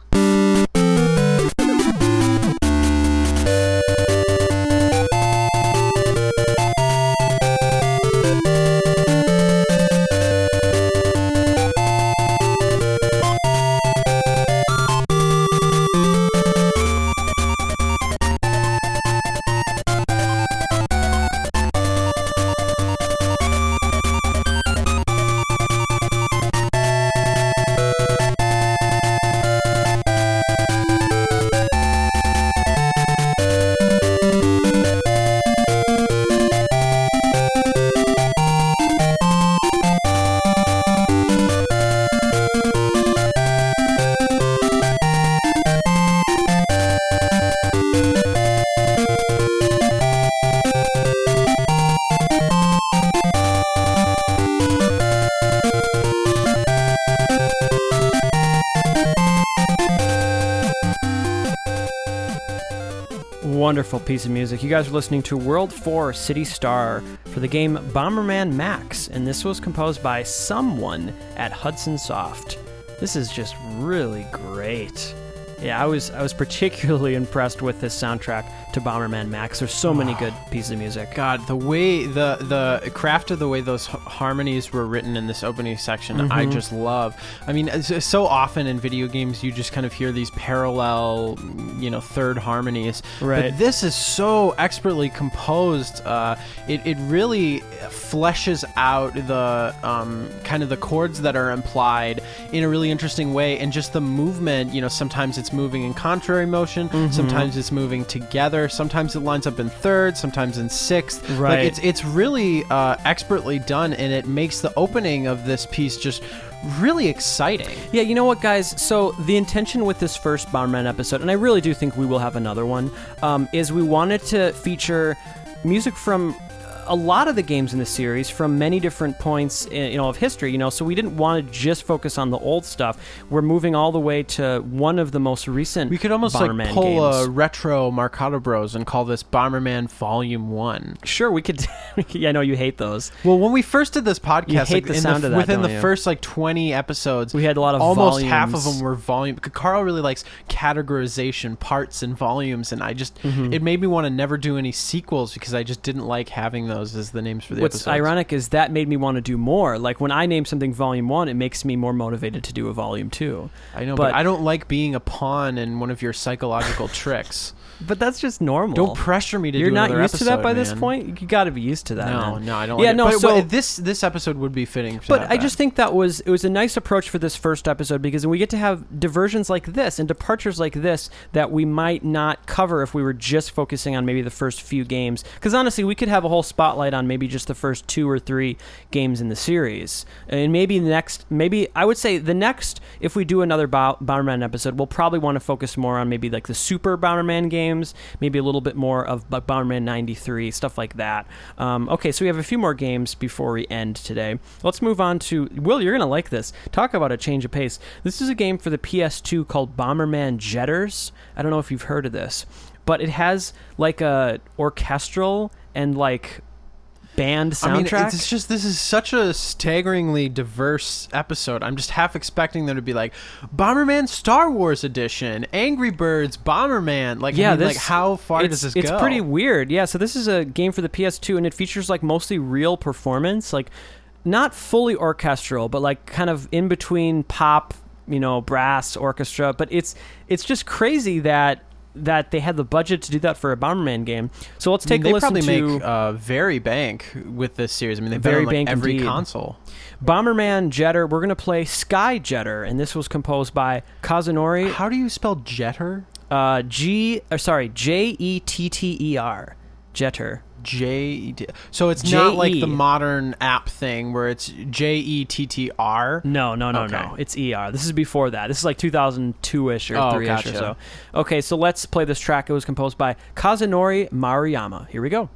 wonderful piece of music. You guys are listening to World four City Star for the game Bomberman Max, and this was composed by someone at Hudson Soft. This is just really great. Yeah, I was I was particularly impressed with this soundtrack to Bomberman Max. There's so many good pieces of music. God, the way the the craft of the way those h- harmonies were written in this opening section, Mm-hmm. I just love. I mean, it's- so often in video games, you just kind of hear these parallel, you know, third harmonies. Right. But this is so expertly composed. Uh, it it really fleshes out the um, kind of the chords that are implied in a really interesting way, and just the movement. You know, sometimes it's moving in contrary motion, Mm-hmm. sometimes it's moving together, sometimes it lines up in third, sometimes in sixth. Right. Like it's it's really uh, expertly done, and it makes the opening of this piece just really exciting. Yeah, you know what, guys? So the intention with this first Bomberman episode, and I really do think we will have another one, um, is we wanted to feature music from a lot of the games in the series from many different points, you know, of history. You know, so we didn't want to just focus on the old stuff. We're moving all the way to one of the most recent. We could almost Bomberman like pull games. a retro Marcato Bros and call this Bomberman Volume One. Sure, we could. Yeah, I know you hate those. Well, when we first did this podcast, You hate like, the in sound the, of that, within don't the you? first like twenty episodes, We had a lot of almost half of volumes. them were volume. Carl really likes categorization, parts, and volumes, and I just Mm-hmm. it made me want to never do any sequels because I just didn't like having those as the names for the What's episodes. ironic is that made me want to do more. Like when I name something Volume One, it makes me more motivated to do a Volume Two. I know, but, but- I don't like being a pawn in one of your psychological tricks. But that's just normal. Don't pressure me to You're do not another used to that episode, by this man. point. You got to be used to that. No, man. no, I don't. Yeah, like no. It. But, so but this this episode would be fitting. For But that I just think that was it was a nice approach for this first episode because we get to have diversions like this and departures like this that we might not cover if we were just focusing on maybe the first few games. Because honestly, we could have a whole spotlight on maybe just the first two or three games in the series, and maybe the next, maybe I would say the next, if we do another Bo- Bomberman episode, we'll probably want to focus more on maybe like the Super Bomberman games, maybe a little bit more of Bo- Bomberman ninety-three, stuff like that. Um, okay, so we have a few more games before we end today. Let's move on to Will. You're gonna like this. Talk about a change of pace. This is a game for the P S two called Bomberman Jetters. I don't know if you've heard of this, but it has like a orchestral and like band soundtrack. I mean, it's just this is such a staggeringly diverse episode. I'm just half expecting there to be like Bomberman Star Wars Edition, Angry Birds Bomberman. Like, yeah, I mean, this, like how far it's, does this it's go? It's pretty weird. Yeah, so this is a game for the P S two, and it features like mostly real performance, like not fully orchestral, but like kind of in between pop, you know, brass, orchestra. But it's it's just crazy that that they had the budget to do that for a Bomberman game. So let's I mean, take they a listen probably to make uh, very bank with this series. I mean, they've Very been on like bank every indeed. console. Bomberman Jetter. We're going to play Sky Jetter, and this was composed by Kazunori How do you spell Jetter? uh, G, or sorry, J E T T E R. Jetter. J. So it's J not like E. the modern app thing where it's J E T T R. No, no, no, Okay. no. It's E R. This is before that. This is like two thousand two-ish or Oh, three-ish or gotcha. so. Okay, so let's play this track. It was composed by Kazunori Maruyama. Here we go.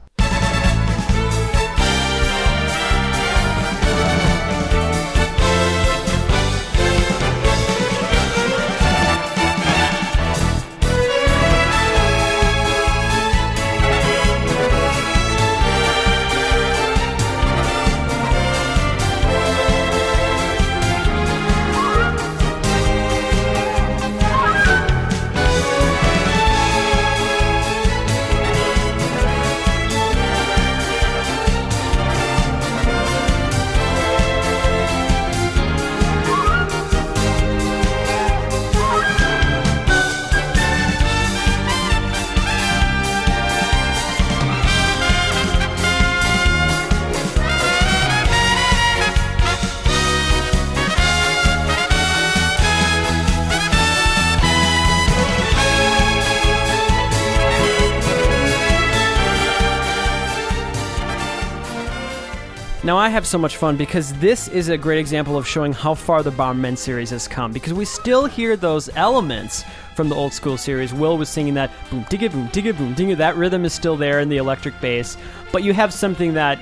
Now, I have so much fun because this is a great example of showing how far the Bomberman series has come, because we still hear those elements from the old school series. Will was singing that boom, digga, boom, digga, boom, digga. That rhythm is still there in the electric bass, but you have something that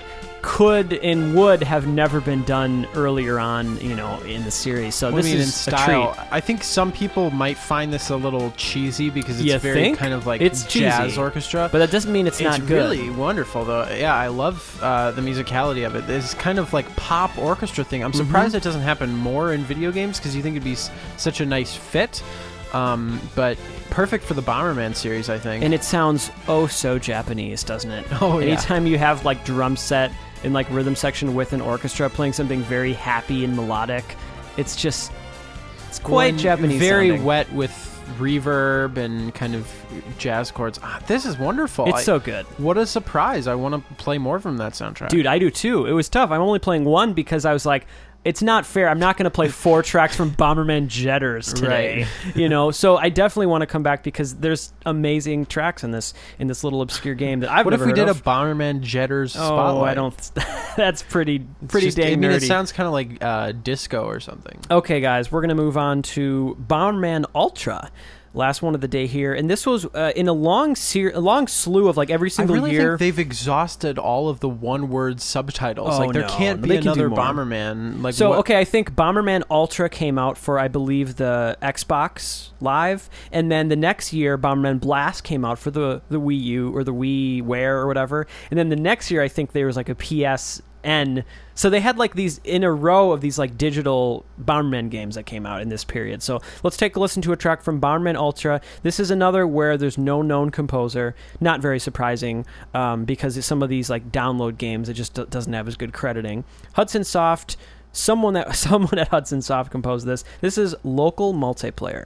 could and would have never been done earlier on, you know, in the series. So What this do you mean is in a style? treat. I think some people might find this a little cheesy because it's You very think? kind of like It's jazz cheesy. orchestra. But that doesn't mean it's, it's not good. really wonderful, though. Yeah, I love uh, the musicality of it. It's kind of like pop orchestra thing. I'm surprised Mm-hmm. it doesn't happen more in video games because you think it'd be s- such a nice fit. Um, but perfect for the Bomberman series, I think. And it sounds oh so Japanese, doesn't it? Oh, yeah. Anytime you have like drum set and like rhythm section with an orchestra playing something very happy and melodic, it's just it's quite One Japanese. Very sounding. wet with reverb and kind of jazz chords. Ah, this is wonderful. It's I- so good. What a surprise. I want to play more from that soundtrack. Dude, I do too. It was tough. I'm only playing one because I was like, it's not fair. I'm not going to play four tracks from Bomberman Jetters today. You know, so I definitely want to come back because there's amazing tracks in this in this little obscure game that I've What if never we heard did of. a Bomberman Jetters Oh, spotlight? I don't. That's pretty It's pretty just- dang I mean, nerdy. it sounds kind of like uh, disco or something. Okay, guys, we're going to move on to Bomberman Ultra. Last one of the day here, and this was uh, in a long ser- a long slew of like every I single really year. think they've exhausted all of the one-word subtitles. Oh, like there no. can't No, be they can do another more. Bomberman. Like So what- okay, I think Bomberman Ultra came out for I believe the Xbox Live, and then the next year Bomberman Blast came out for the the Wii U or the WiiWare or whatever, and then the next year I think there was like a P S N. So they had like these in a row of these like digital Bomberman games that came out in this period. So let's take a listen to a track from Bomberman Ultra. This is another where there's no known composer. Not very surprising um, because some of these like download games it just d- doesn't have as good crediting. Hudson Soft. Someone that someone at Hudson Soft composed this. This is Local Multiplayer.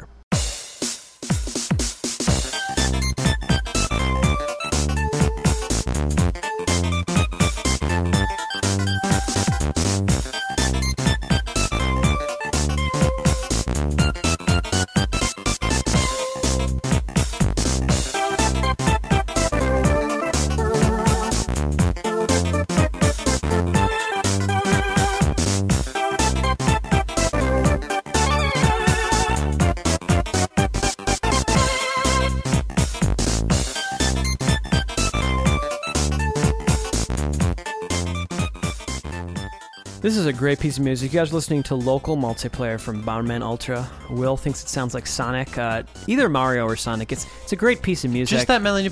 This is a great piece of music. You guys are listening to Local Multiplayer from Bomberman Ultra. Will thinks it sounds like Sonic, uh, either Mario or Sonic. It's it's a great piece of music. just that melody,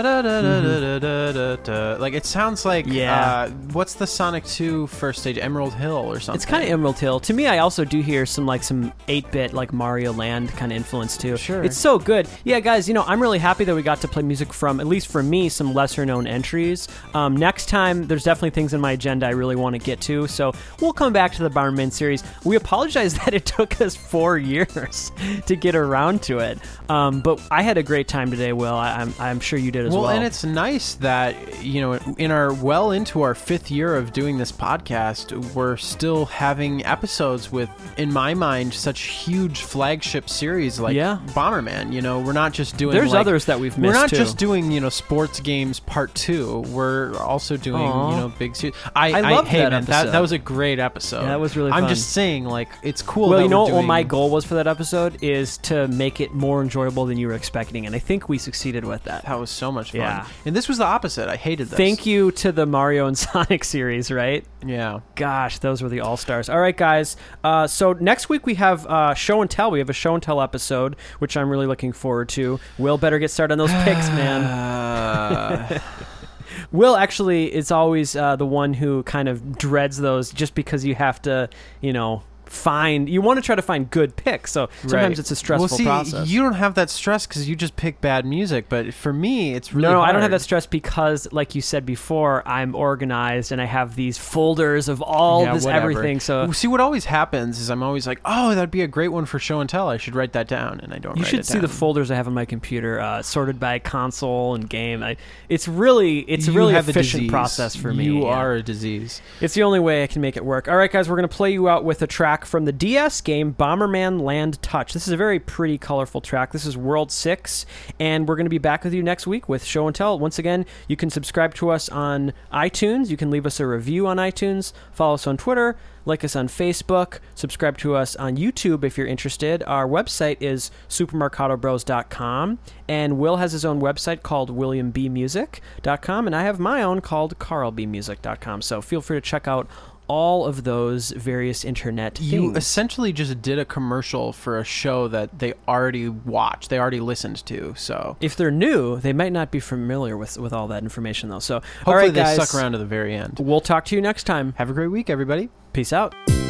ba-da-da-da-da-da-da-da-da. Like it sounds like Yeah. uh, what's the Sonic two first stage, Emerald Hill or something? It's kind of Emerald Hill. To me, I also do hear some like some eight-bit like Mario Land kind of influence too. Sure. It's so good. Yeah, guys, you know, I'm really happy that we got to play music from, at least for me, some lesser-known entries. Um, next time, there's definitely things in my agenda I really want to get to, so we'll come back to the Bomberman series. We apologize that it took us four years to get around to it, um, but I had a great time today, Will. I, I'm, I'm sure you did as well. Well, and it's nice that, you know, in our well into our fifth year of doing this podcast, we're still having episodes with, in my mind, such huge flagship series like Yeah. Bomberman. You know, we're not just doing There's like- others that we've missed We're not too. just doing, you know, sports games part two. We're also doing, Aw. you know, big series. I, I loved hey, that man, episode. That, that was a great episode. Yeah, that was really I'm fun. just saying, like, it's cool. Well, that you know we're what doing, my goal was for that episode is to make it more enjoyable than you were expecting, and I think we succeeded with that. That was so much fun. Yeah. And this was the opposite. I hated this. Thank you to the Mario and Sonic series, right? Yeah. Gosh, those were the all-stars. All right, guys. Uh, so next week we have uh, Show and Tell. We have a Show and Tell episode, which I'm really looking forward to. Will better get started on those picks, man. Uh, Will actually is always uh, the one who kind of dreads those just because you have to, you know, find you want to try to find good picks, so sometimes Right. it's a stressful well, see, process. You don't have that stress because you just pick bad music, but for me, it's really no, no, I don't have hard. that stress because, like you said before, I'm organized and I have these folders of all Yeah, this whatever. everything. So Well, see, what always happens is I'm always like, oh, that'd be a great one for show and tell. I should write that down, and I don't. you write should it see the down. folders I have on my computer, uh, sorted by console and game. I, it's really, it's a You really have a efficient disease. process for me. You yeah. are a disease. It's the only way I can make it work. All right, guys, we're gonna play you out with a track track from the D S game Bomberman Land Touch. This is a very pretty, colorful track. This is World six, and we're going to be back with you next week with Show and Tell. Once again, you can subscribe to us on iTunes. You can leave us a review on iTunes. Follow us on Twitter. Like us on Facebook. Subscribe to us on YouTube if you're interested. Our website is supermercado bros dot com, and Will has his own website called william b music dot com, and I have my own called carl b music dot com. So feel free to check out all of those various internet things. You essentially just did a commercial for a show that they already watched, they already listened to. So if they're new, they might not be familiar with, with all that information, though. So hopefully all right, they guys, stuck around to the very end. We'll talk to you next time. Have a great week, everybody. Peace out.